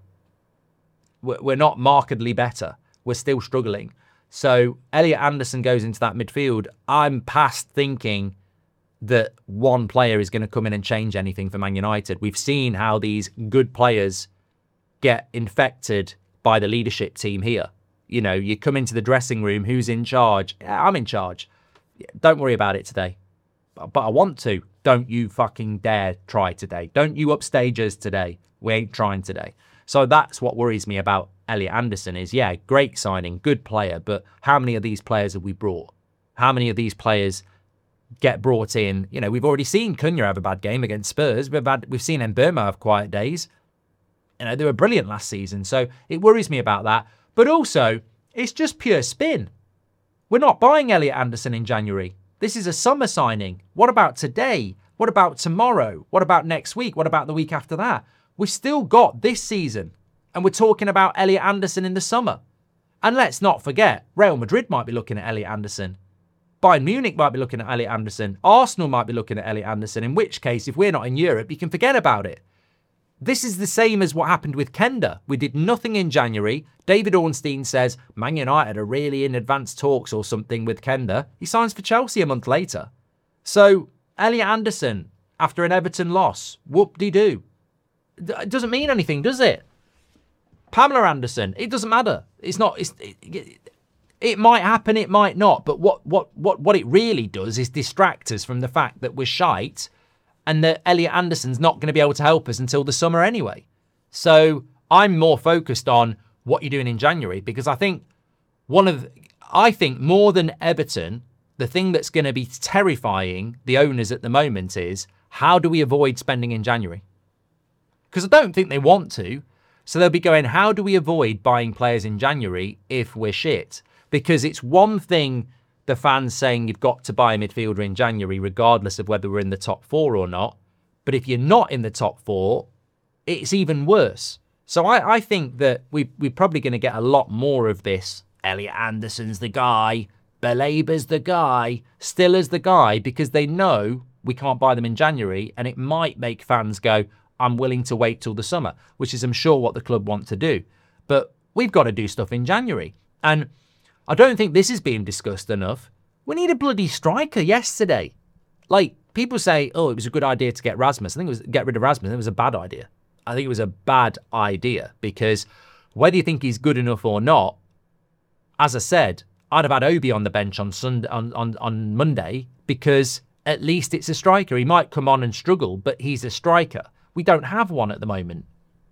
We're not markedly better. We're still struggling. So Elliot Anderson goes into that midfield. I'm past thinking that one player is going to come in and change anything for Man United. We've seen how these good players get infected by the leadership team here. You know, you come into the dressing room, who's in charge? Yeah, I'm in charge. Don't worry about it today. But, but I want to. Don't you fucking dare try today. Don't you upstage us today. We ain't trying today. So that's what worries me about Elliot Anderson is, yeah, great signing, good player, but how many of these players have we brought? How many of these players get brought in? You know, we've already seen Cunha have a bad game against Spurs. We've had, we've seen Mbeumo have quiet days. You know, they were brilliant last season. So it worries me about that. But also, it's just pure spin. We're not buying Elliot Anderson in January. This is a summer signing. What about today? What about tomorrow? What about next week? What about the week after that? We've still got this season. And we're talking about Elliot Anderson in the summer. And let's not forget, Real Madrid might be looking at Elliot Anderson. Bayern Munich might be looking at Elliot Anderson. Arsenal might be looking at Elliot Anderson. In which case, if we're not in Europe, you can forget about it. This is the same as what happened with Kenda. We did nothing in January. David Ornstein says Man United are really in advanced talks or something with Kenda. He signs for Chelsea a month later. So, Elliot Anderson, after an Everton loss, whoop-de-doo. It doesn't mean anything, does it? Pamela Anderson, it doesn't matter. It's not... It's, it, it might happen, it might not. But what, what, what, what it really does is distract us from the fact that we're shite and that Elliot Anderson's not going to be able to help us until the summer anyway. So I'm more focused on what you're doing in January because I think one of, I think more than Everton, the thing that's going to be terrifying the owners at the moment is how do we avoid spending in January? Because I don't think they want to. So they'll be going, how do we avoid buying players in January if we're shit? Because it's one thing the fans saying you've got to buy a midfielder in January, regardless of whether we're in the top four or not. But if you're not in the top four, it's even worse. So I, I think that we, we're probably going to get a lot more of this. Elliot Anderson's the guy. Belaber's the guy. Stiller's the guy, because they know we can't buy them in January. And it might make fans go, I'm willing to wait till the summer, which is, I'm sure, what the club want to do. But we've got to do stuff in January. And I don't think this is being discussed enough. We need a bloody striker yesterday. Like, people say, oh, it was a good idea to get Rasmus. I think it was get rid of Rasmus. It was a bad idea. I think it was a bad idea because whether you think he's good enough or not, as I said, I'd have had Obi on the bench on Sunday, on, on, on Monday because at least it's a striker. He might come on and struggle, but he's a striker. We don't have one at the moment.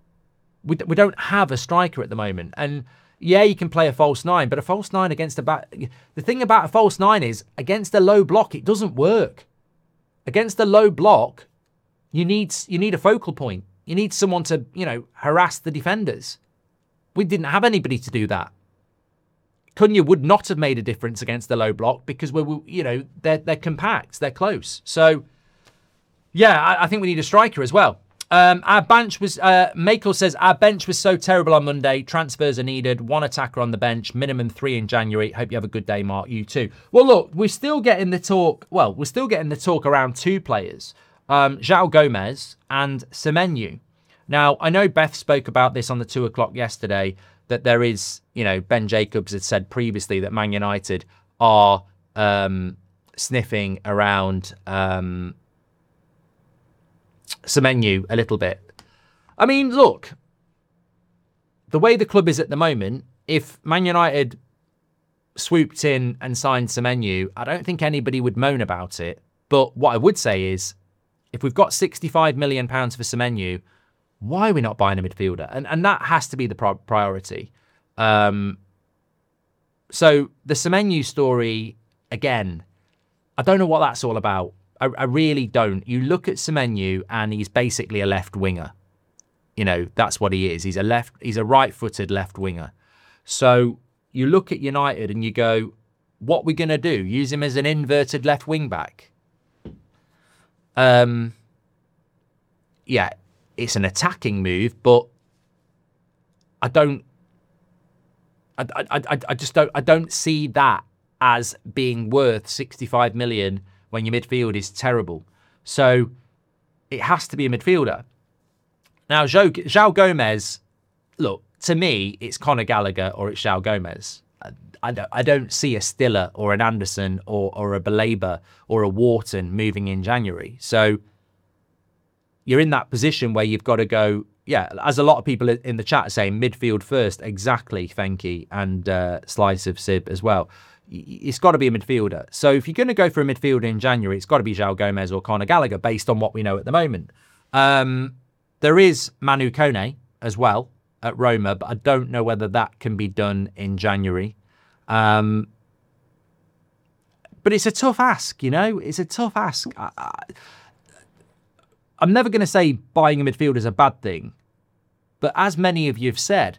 We, we don't have a striker at the moment. And yeah, you can play a false nine, but a false nine against a back... The thing about a false nine is, against a low block, it doesn't work. Against a low block, you need you need a focal point. You need someone to, you know, harass the defenders. We didn't have anybody to do that. Cunha would not have made a difference against the low block because we're, you know, they're they're compact, they're close. So, yeah, I, I think we need a striker as well. Um, our bench was, uh, Michael says, our bench was so terrible on Monday. Transfers are needed. One attacker on the bench, minimum three in January. Hope you have a good day, Mark. You too. Well, look, we're still getting the talk. Well, we're still getting the talk around two players, um, João Gomez and Semenyo. Now, I know Beth spoke about this on the two o'clock yesterday, that there is, you know, Ben Jacobs had said previously that Man United are um, sniffing around um, Semenyo a little bit. I mean, look, the way the club is at the moment, if Man United swooped in and signed Semenyo, I don't think anybody would moan about it. But what I would say is, if we've got sixty-five million pounds for Semenyo, why are we not buying a midfielder? And and that has to be the pro- priority. Um, so the Semenyo story, again, I don't know what that's all about. I, I really don't. You look at Semenyo and he's basically a left winger. You know, that's what he is. He's a left. He's a right-footed left winger. So you look at United and you go, what are we going to do? Use him as an inverted left wing back? Um, yeah, it's an attacking move, but I don't. I, I, I, I just don't. I don't see that as being worth sixty-five million when your midfield is terrible. So it has to be a midfielder. Now, João, João Gomez, look, to me, it's Conor Gallagher or it's João Gomez. I, I, don't, I don't see a Stiller or an Anderson or, or a Baleba or a Wharton moving in January. So you're in that position where you've got to go, yeah, as a lot of people in the chat are saying, midfield first. Exactly, Fenke and uh, Slice of Sib as well. It's got to be a midfielder. So if you're going to go for a midfielder in January, it's got to be João Gomez or Conor Gallagher based on what we know at the moment. Um, there is Manu Kone as well at Roma, but I don't know whether that can be done in January. Um, but it's a tough ask, you know? It's a tough ask. I, I, I'm never going to say buying a midfielder is a bad thing. But as many of you have said,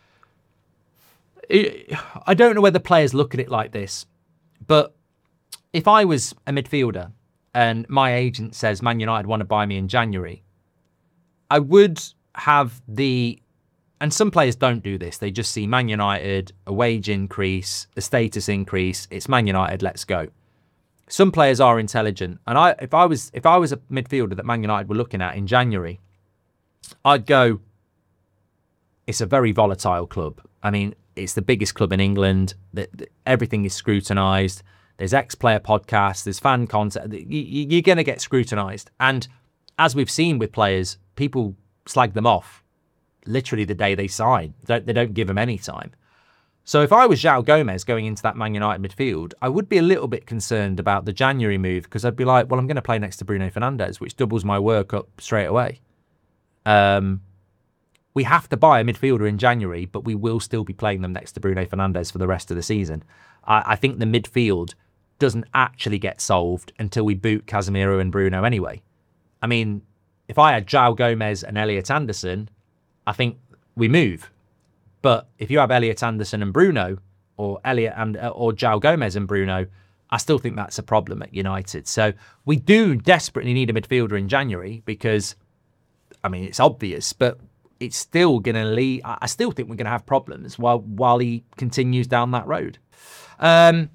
I don't know whether players look at it like this, but if I was a midfielder and my agent says Man United want to buy me in January, I would have the, and some players don't do this, they just see Man United, a wage increase, a status increase, it's Man United, let's go. Some players are intelligent, and I, if I was if I was a midfielder that Man United were looking at in January, I'd go, it's a very volatile club. I mean, it's the biggest club in England. Everything is scrutinised. There's ex-player podcasts. There's fan content. You're going to get scrutinised. And as we've seen with players, people slag them off literally the day they sign. They don't give them any time. So if I was João Gomez going into that Man United midfield, I would be a little bit concerned about the January move because I'd be like, well, I'm going to play next to Bruno Fernandes, which doubles my work up straight away. Um... We have to buy a midfielder in January, but we will still be playing them next to Bruno Fernandes for the rest of the season. I, I think the midfield doesn't actually get solved until we boot Casemiro and Bruno anyway. I mean, if I had João Gomez and Elliot Anderson, I think we move. But if you have Elliot Anderson and Bruno, or Elliot and or João Gomez and Bruno, I still think that's a problem at United. So we do desperately need a midfielder in January because, I mean, it's obvious, but it's still going to lead. I still think we're going to have problems while while he continues down that road. Um,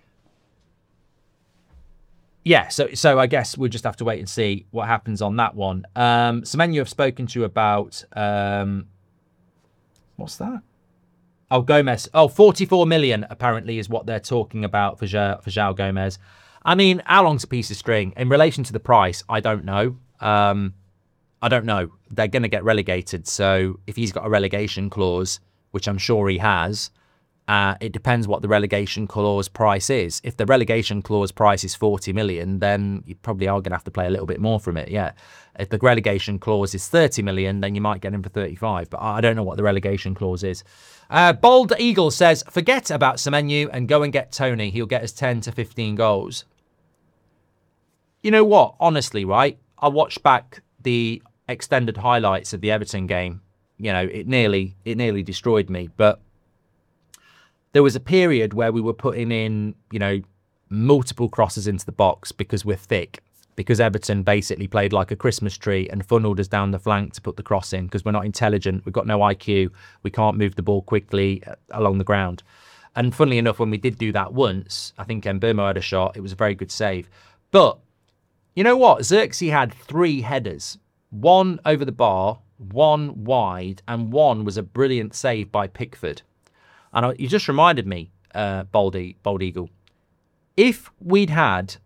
yeah, so so I guess we'll just have to wait and see what happens on that one. Um, Semenyo I've spoken to you about. Um, what's that? Oh, Gomez. Oh, forty-four million apparently is what they're talking about for ja- for João Gomez. I mean, how long's a piece of string? In relation to the price, I don't know. Um, I don't know. They're going to get relegated. So if he's got a relegation clause, which I'm sure he has, uh, it depends what the relegation clause price is. If the relegation clause price is forty million, then you probably are going to have to play a little bit more from it. Yeah. If the relegation clause is thirty million, then you might get him for thirty-five. But I don't know what the relegation clause is. Uh, Bold Eagle says, forget about Semenyo and go and get Tony. He'll get us ten to fifteen goals. You know what? Honestly, right? I watched back the extended highlights of the Everton game. You know, it nearly it nearly destroyed me. But there was a period where we were putting in, you know, multiple crosses into the box because we're thick, because Everton basically played like a Christmas tree and funneled us down the flank to put the cross in because we're not intelligent, we've got no I Q, we can't move the ball quickly along the ground. And funnily enough, when we did do that once, I think Mbeumo had a shot, it was a very good save. But you know what? Xerxes had three headers, one over the bar, one wide, and one was a brilliant save by Pickford. And you just reminded me, uh, Bold, e- Bold Eagle, if we'd had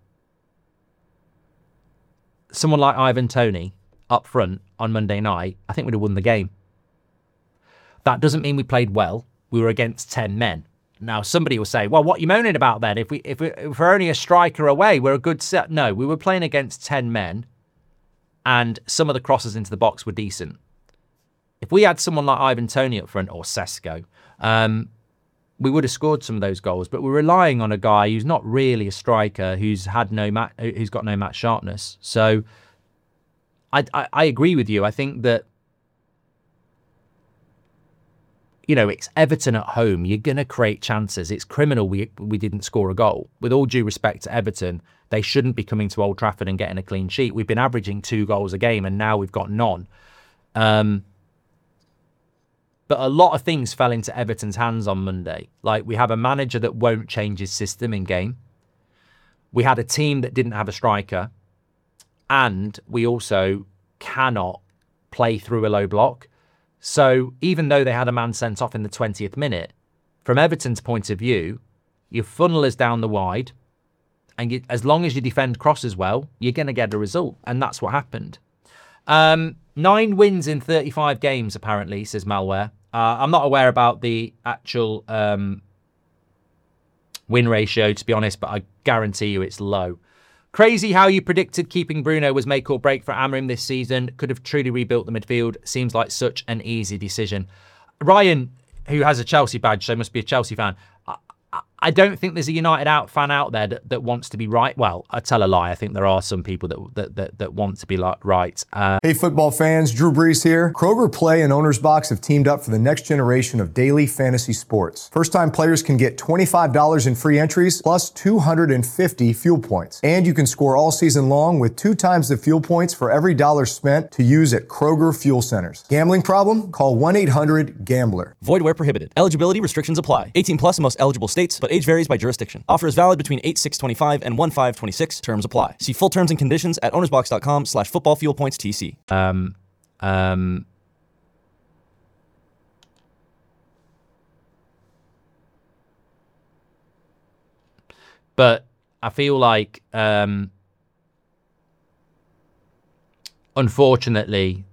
someone like Ivan Toney up front on Monday night, I think we'd have won the game. That doesn't mean we played well. We were against ten men. Now, somebody will say, well, what are you moaning about then? If, we, if, we, if we're only a striker away, we're a good set. No, we were playing against ten men and some of the crosses into the box were decent. If we had someone like Ivan Toney up front or Sesko, um, we would have scored some of those goals. But we're relying on a guy who's not really a striker, who's had no mat, who's got no match sharpness. So I, I, I agree with you. I think that, you know, it's Everton at home. You're going to create chances. It's criminal we we didn't score a goal. With all due respect to Everton, they shouldn't be coming to Old Trafford and getting a clean sheet. We've been averaging two goals a game and now we've got none. Um, but a lot of things fell into Everton's hands on Monday. Like, we have a manager that won't change his system in game. We had a team that didn't have a striker. And we also cannot play through a low block. So even though they had a man sent off in the twentieth minute, from Everton's point of view, you funnel us down the wide, and you, as long as you defend crosses well, you're going to get a result. And that's what happened. Um, nine wins in thirty-five games, apparently, says Malware. Uh, I'm not aware about the actual um, win ratio, to be honest, but I guarantee you it's low. Crazy how you predicted keeping Bruno was make or break for Amorim this season. Could have truly rebuilt the midfield. Seems like such an easy decision. Ryan, who has a Chelsea badge, so must be a Chelsea fan. I, I don't think there's a United out fan out there that, that wants to be right. Well, I tell a lie. I think there are some people that that that, that want to be like right. Uh, hey, football fans, Drew Brees here. Kroger Play and Owner's Box have teamed up for the next generation of daily fantasy sports. First-time players can get twenty-five dollars in free entries plus two hundred fifty fuel points. And you can score all season long with two times the fuel points for every dollar spent to use at Kroger Fuel Centers. Gambling problem? Call one eight hundred gambler. Void where prohibited. Eligibility restrictions apply. eighteen plus in most eligible states, but age varies by jurisdiction. Offer is valid between eight six twenty-five and one five twenty-six. Terms apply. See full terms and conditions at ownersbox.com slash football fuel points TC. Um, um, but I feel like, um, unfortunately,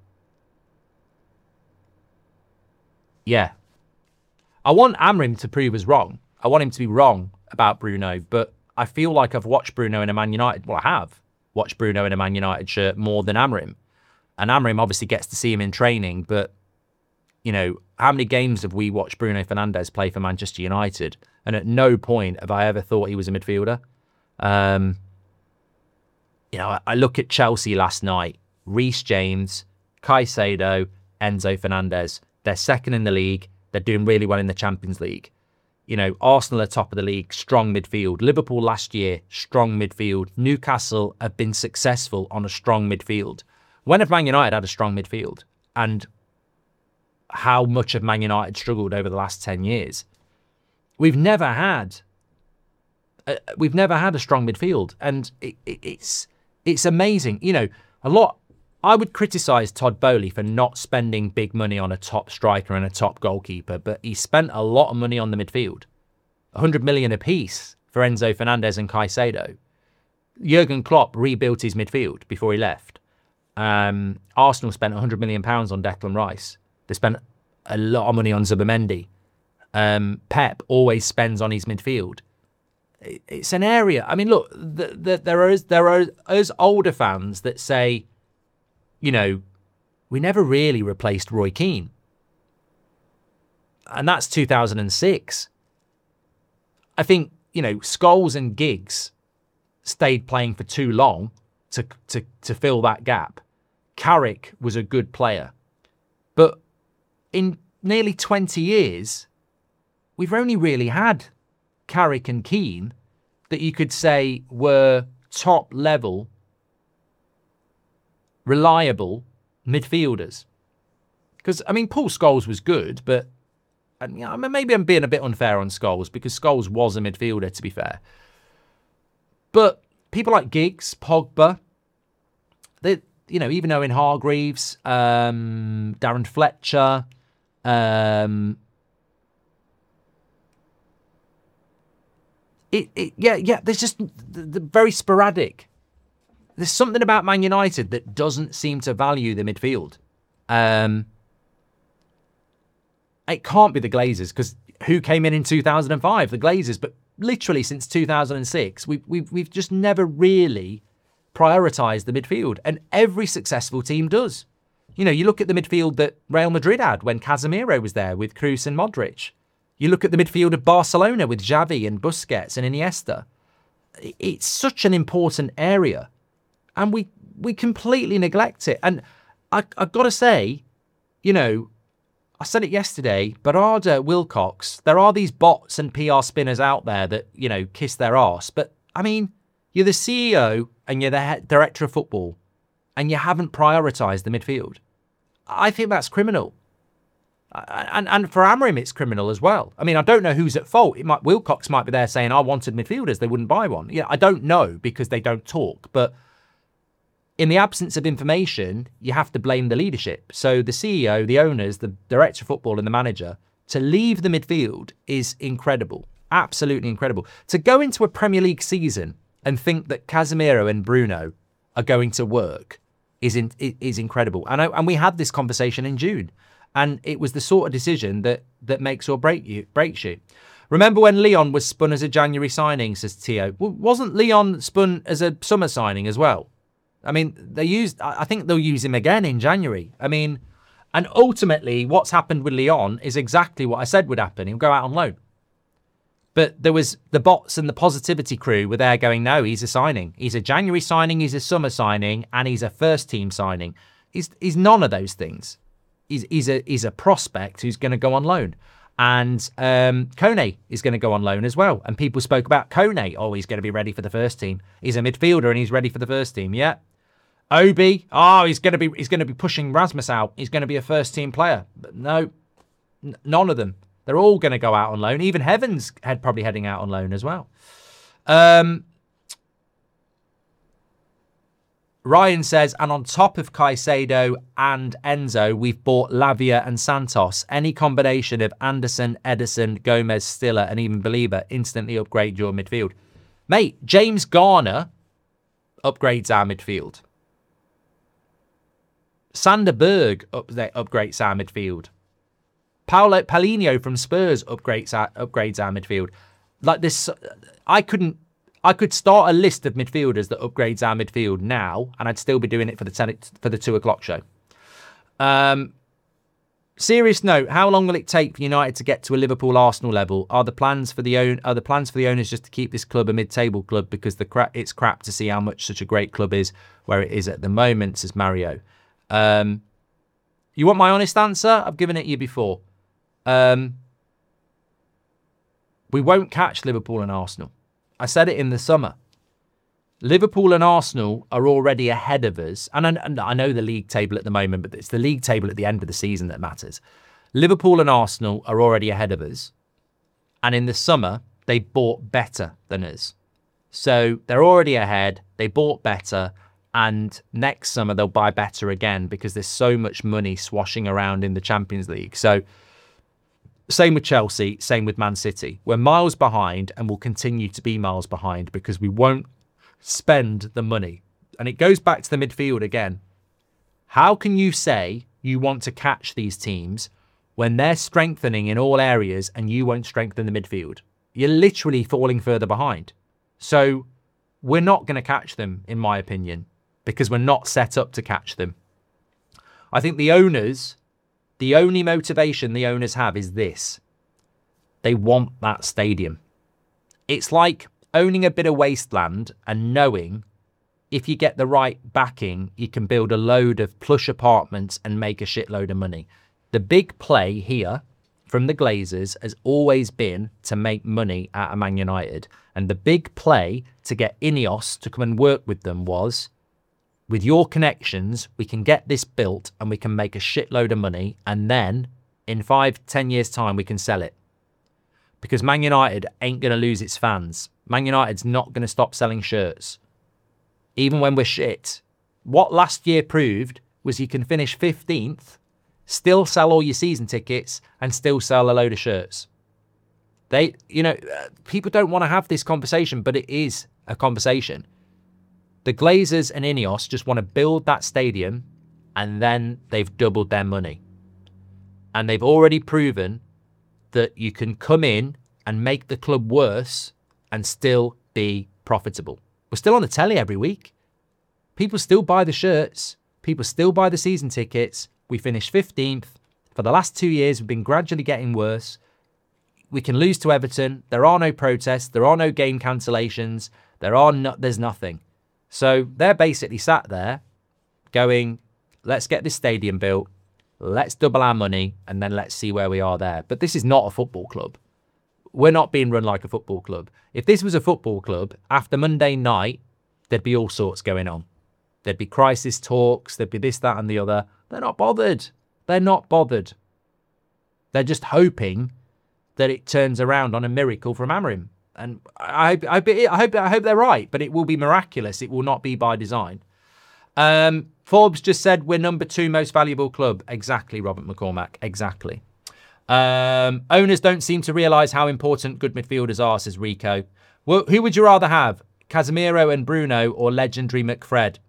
yeah, I want Amorim to prove us wrong. I want him to be wrong about Bruno, but I feel like I've watched Bruno in a Man United. Well, I have watched Bruno in a Man United shirt more than Amorim. And Amorim obviously gets to see him in training, but, you know, how many games have we watched Bruno Fernandes play for Manchester United? And at no point have I ever thought he was a midfielder. Um, you know, I, I look at Chelsea last night. Reece James, Caicedo, Enzo Fernandez. They're second in the league. They're doing really well in the Champions League. You know, Arsenal are top of the league, strong midfield. Liverpool last year, strong midfield. Newcastle have been successful on a strong midfield. When have Man United had a strong midfield? And how much have Man United struggled over the last ten years? We've never had, uh, we've never had a strong midfield, and it, it, it's it's amazing. You know, a lot. I would criticise Todd Boehly for not spending big money on a top striker and a top goalkeeper, but he spent a lot of money on the midfield. one hundred million apiece for Enzo Fernandez and Caicedo. Jurgen Klopp rebuilt his midfield before he left. Um, Arsenal spent one hundred million pounds on Declan Rice. They spent a lot of money on Zubimendi. Um, Pep always spends on his midfield. It, it's an area. I mean, look, the, the, there are there are us older fans that say, you know, we never really replaced Roy Keane. And that's two thousand six. I think, you know, Scholes and Giggs stayed playing for too long to, to, to fill that gap. Carrick was a good player. But in nearly twenty years, we've only really had Carrick and Keane that you could say were top level, reliable midfielders. Because, I mean, Paul Scholes was good, but and, you know, maybe I'm being a bit unfair on Scholes because Scholes was a midfielder, to be fair. But people like Giggs, Pogba, they, you know, even Owen Hargreaves, um, Darren Fletcher, um, it, it, yeah, yeah, there's just the, the very sporadic. There's something about Man United that doesn't seem to value the midfield. Um, it can't be the Glazers, because who came in in two thousand five? The Glazers. But literally since two thousand six, we, we've, we've just never really prioritised the midfield. And every successful team does. You know, you look at the midfield that Real Madrid had when Casemiro was there with Kroos and Modric. You look at the midfield of Barcelona with Xavi and Busquets and Iniesta. It's such an important area. And we we completely neglect it. And I, I've got to say, you know, I said it yesterday, Berardi, Wilcox, there are these bots and P R spinners out there that, you know, kiss their arse. But, I mean, you're the C E O and you're the head director of football and you haven't prioritised the midfield. I think that's criminal. And and for Amorim, it's criminal as well. I mean, I don't know who's at fault. It might Wilcox might be there saying, I wanted midfielders, they wouldn't buy one. Yeah, I don't know because they don't talk. But in the absence of information, you have to blame the leadership. So the C E O, the owners, the director of football and the manager, to leave the midfield is incredible. Absolutely incredible. To go into a Premier League season and think that Casemiro and Bruno are going to work is in, is incredible. And, I, and we had this conversation in June. And it was the sort of decision that that makes or break you, breaks you. Remember when Leon was spun as a January signing, says Tio? Well, wasn't Leon spun as a summer signing as well? I mean, they used. I think they'll use him again in January. I mean, and ultimately, what's happened with Leon is exactly what I said would happen. He'll go out on loan. But there was the bots and the positivity crew were there going, no, he's a signing. He's a January signing, he's a summer signing, and he's a first team signing. He's he's none of those things. He's he's a he's a prospect who's going to go on loan. And um, Kone is going to go on loan as well. And people spoke about Kone. Oh, he's going to be ready for the first team. He's a midfielder and he's ready for the first team. Yeah. Obi, oh, he's going to be he's going to be pushing Rasmus out. He's going to be a first team player. But no, n- none of them. They're all going to go out on loan. Even Heavens had probably heading out on loan as well. Um, Ryan says, and on top of Caicedo and Enzo, we've bought Lavia and Santos. Any combination of Anderson, Ederson, Gomez, Stiller, and even Belieber instantly upgrade your midfield. Mate, James Garner upgrades our midfield. Sander Berg up, upgrades our midfield. Paulo Paulinho from Spurs upgrades our, upgrades our midfield. Like this, I couldn't. I could start a list of midfielders that upgrades our midfield now, and I'd still be doing it for the ten, for the two o'clock show. Um, serious note: how long will it take for United to get to a Liverpool Arsenal level? Are the plans for the own are the plans for the owners just to keep this club a mid-table club because the cra- it's crap to see how much such a great club is where it is at the moment? Says Mario. Um, you want my honest answer? I've given it you before. Um, we won't catch Liverpool and Arsenal. I said it in the summer. Liverpool and Arsenal are already ahead of us. And I, and I know the league table at the moment, but it's the league table at the end of the season that matters. Liverpool and Arsenal are already ahead of us. And in the summer, they bought better than us. So they're already ahead. They bought better. And next summer, they'll buy better again because there's so much money swashing around in the Champions League. So same with Chelsea, same with Man City. We're miles behind and will continue to be miles behind because we won't spend the money. And it goes back to the midfield again. How can you say you want to catch these teams when they're strengthening in all areas and you won't strengthen the midfield? You're literally falling further behind. So we're not going to catch them, in my opinion, because we're not set up to catch them. I think the owners... The only motivation the owners have is this. They want that stadium. It's like owning a bit of wasteland and knowing if you get the right backing, you can build a load of plush apartments and make a shitload of money. The big play here from the Glazers has always been to make money out of Man United. And the big play to get Ineos to come and work with them was, with your connections, we can get this built and we can make a shitload of money. And then in five, ten years' time, we can sell it. Because Man United ain't going to lose its fans. Man United's not going to stop selling shirts. Even when we're shit. What last year proved was you can finish fifteenth, still sell all your season tickets, and still sell a load of shirts. They, you know, people don't want to have this conversation, but it is a conversation. The Glazers and Ineos just want to build that stadium, and then they've doubled their money. And they've already proven that you can come in and make the club worse and still be profitable. We're still on the telly every week. People still buy the shirts. People still buy the season tickets. We finished fifteenth. For the last two years, we've been gradually getting worse. We can lose to Everton. There are no protests. There are no game cancellations. There are no, there's nothing. So they're basically sat there going, let's get this stadium built. Let's double our money and then let's see where we are there. But this is not a football club. We're not being run like a football club. If this was a football club, after Monday night, there'd be all sorts going on. There'd be crisis talks. There'd be this, that and the other. They're not bothered. They're not bothered. They're just hoping that it turns around on a miracle from Amorim. And I, I, I, hope, I hope they're right, but it will be miraculous. It will not be by design. Um, Forbes just said we're number two most valuable club. Exactly, Robert McCormack. Exactly. Um, owners don't seem to realise how important good midfielders are, says Rico. Well, who would you rather have? Casemiro and Bruno or legendary McFred?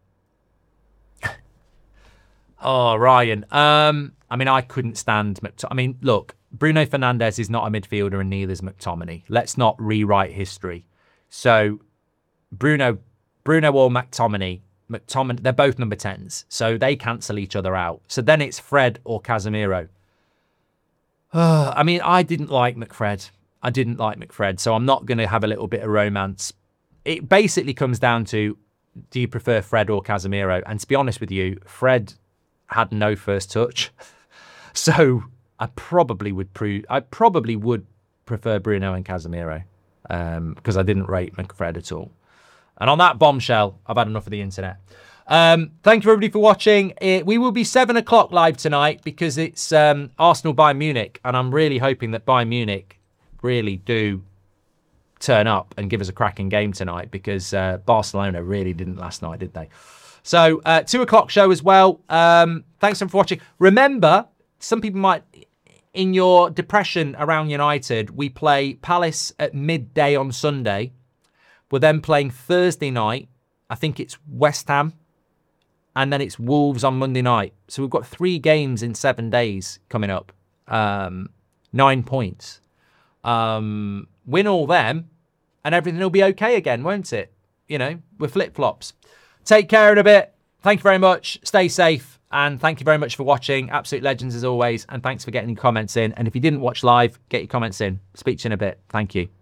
Oh, Ryan. Um, I mean, I couldn't stand McTominay. I mean, look, Bruno Fernandes is not a midfielder and neither is McTominay. Let's not rewrite history. So, Bruno, Bruno or McTominay, McTominay, they're both number tens. So, they cancel each other out. So, then it's Fred or Casemiro. Uh, I mean, I didn't like McFred. I didn't like McFred. So, I'm not going to have a little bit of romance. It basically comes down to, do you prefer Fred or Casemiro? And to be honest with you, Fred had no first touch. So I probably would prove I probably would prefer Bruno and Casemiro um, because I didn't rate McFred at all. And on that bombshell, I've had enough of the internet. Um, thank you everybody for watching. It, we will be seven o'clock live tonight because it's um, Arsenal Bayern Munich, and I'm really hoping that Bayern Munich really do turn up and give us a cracking game tonight because uh, Barcelona really didn't last night, did they? So, uh, two o'clock show as well. Um, thanks for watching. Remember, some people might, in your depression around United, we play Palace at midday on Sunday. We're then playing Thursday night. I think it's West Ham. And then it's Wolves on Monday night. So we've got three games in seven days coming up. Um, nine points. Um, win all them, and everything will be okay again, won't it? You know, we're flip-flops. Take care in a bit. Thank you very much. Stay safe. And thank you very much for watching. Absolute legends as always. And thanks for getting your comments in. And if you didn't watch live, get your comments in. Speak to you in a bit. Thank you.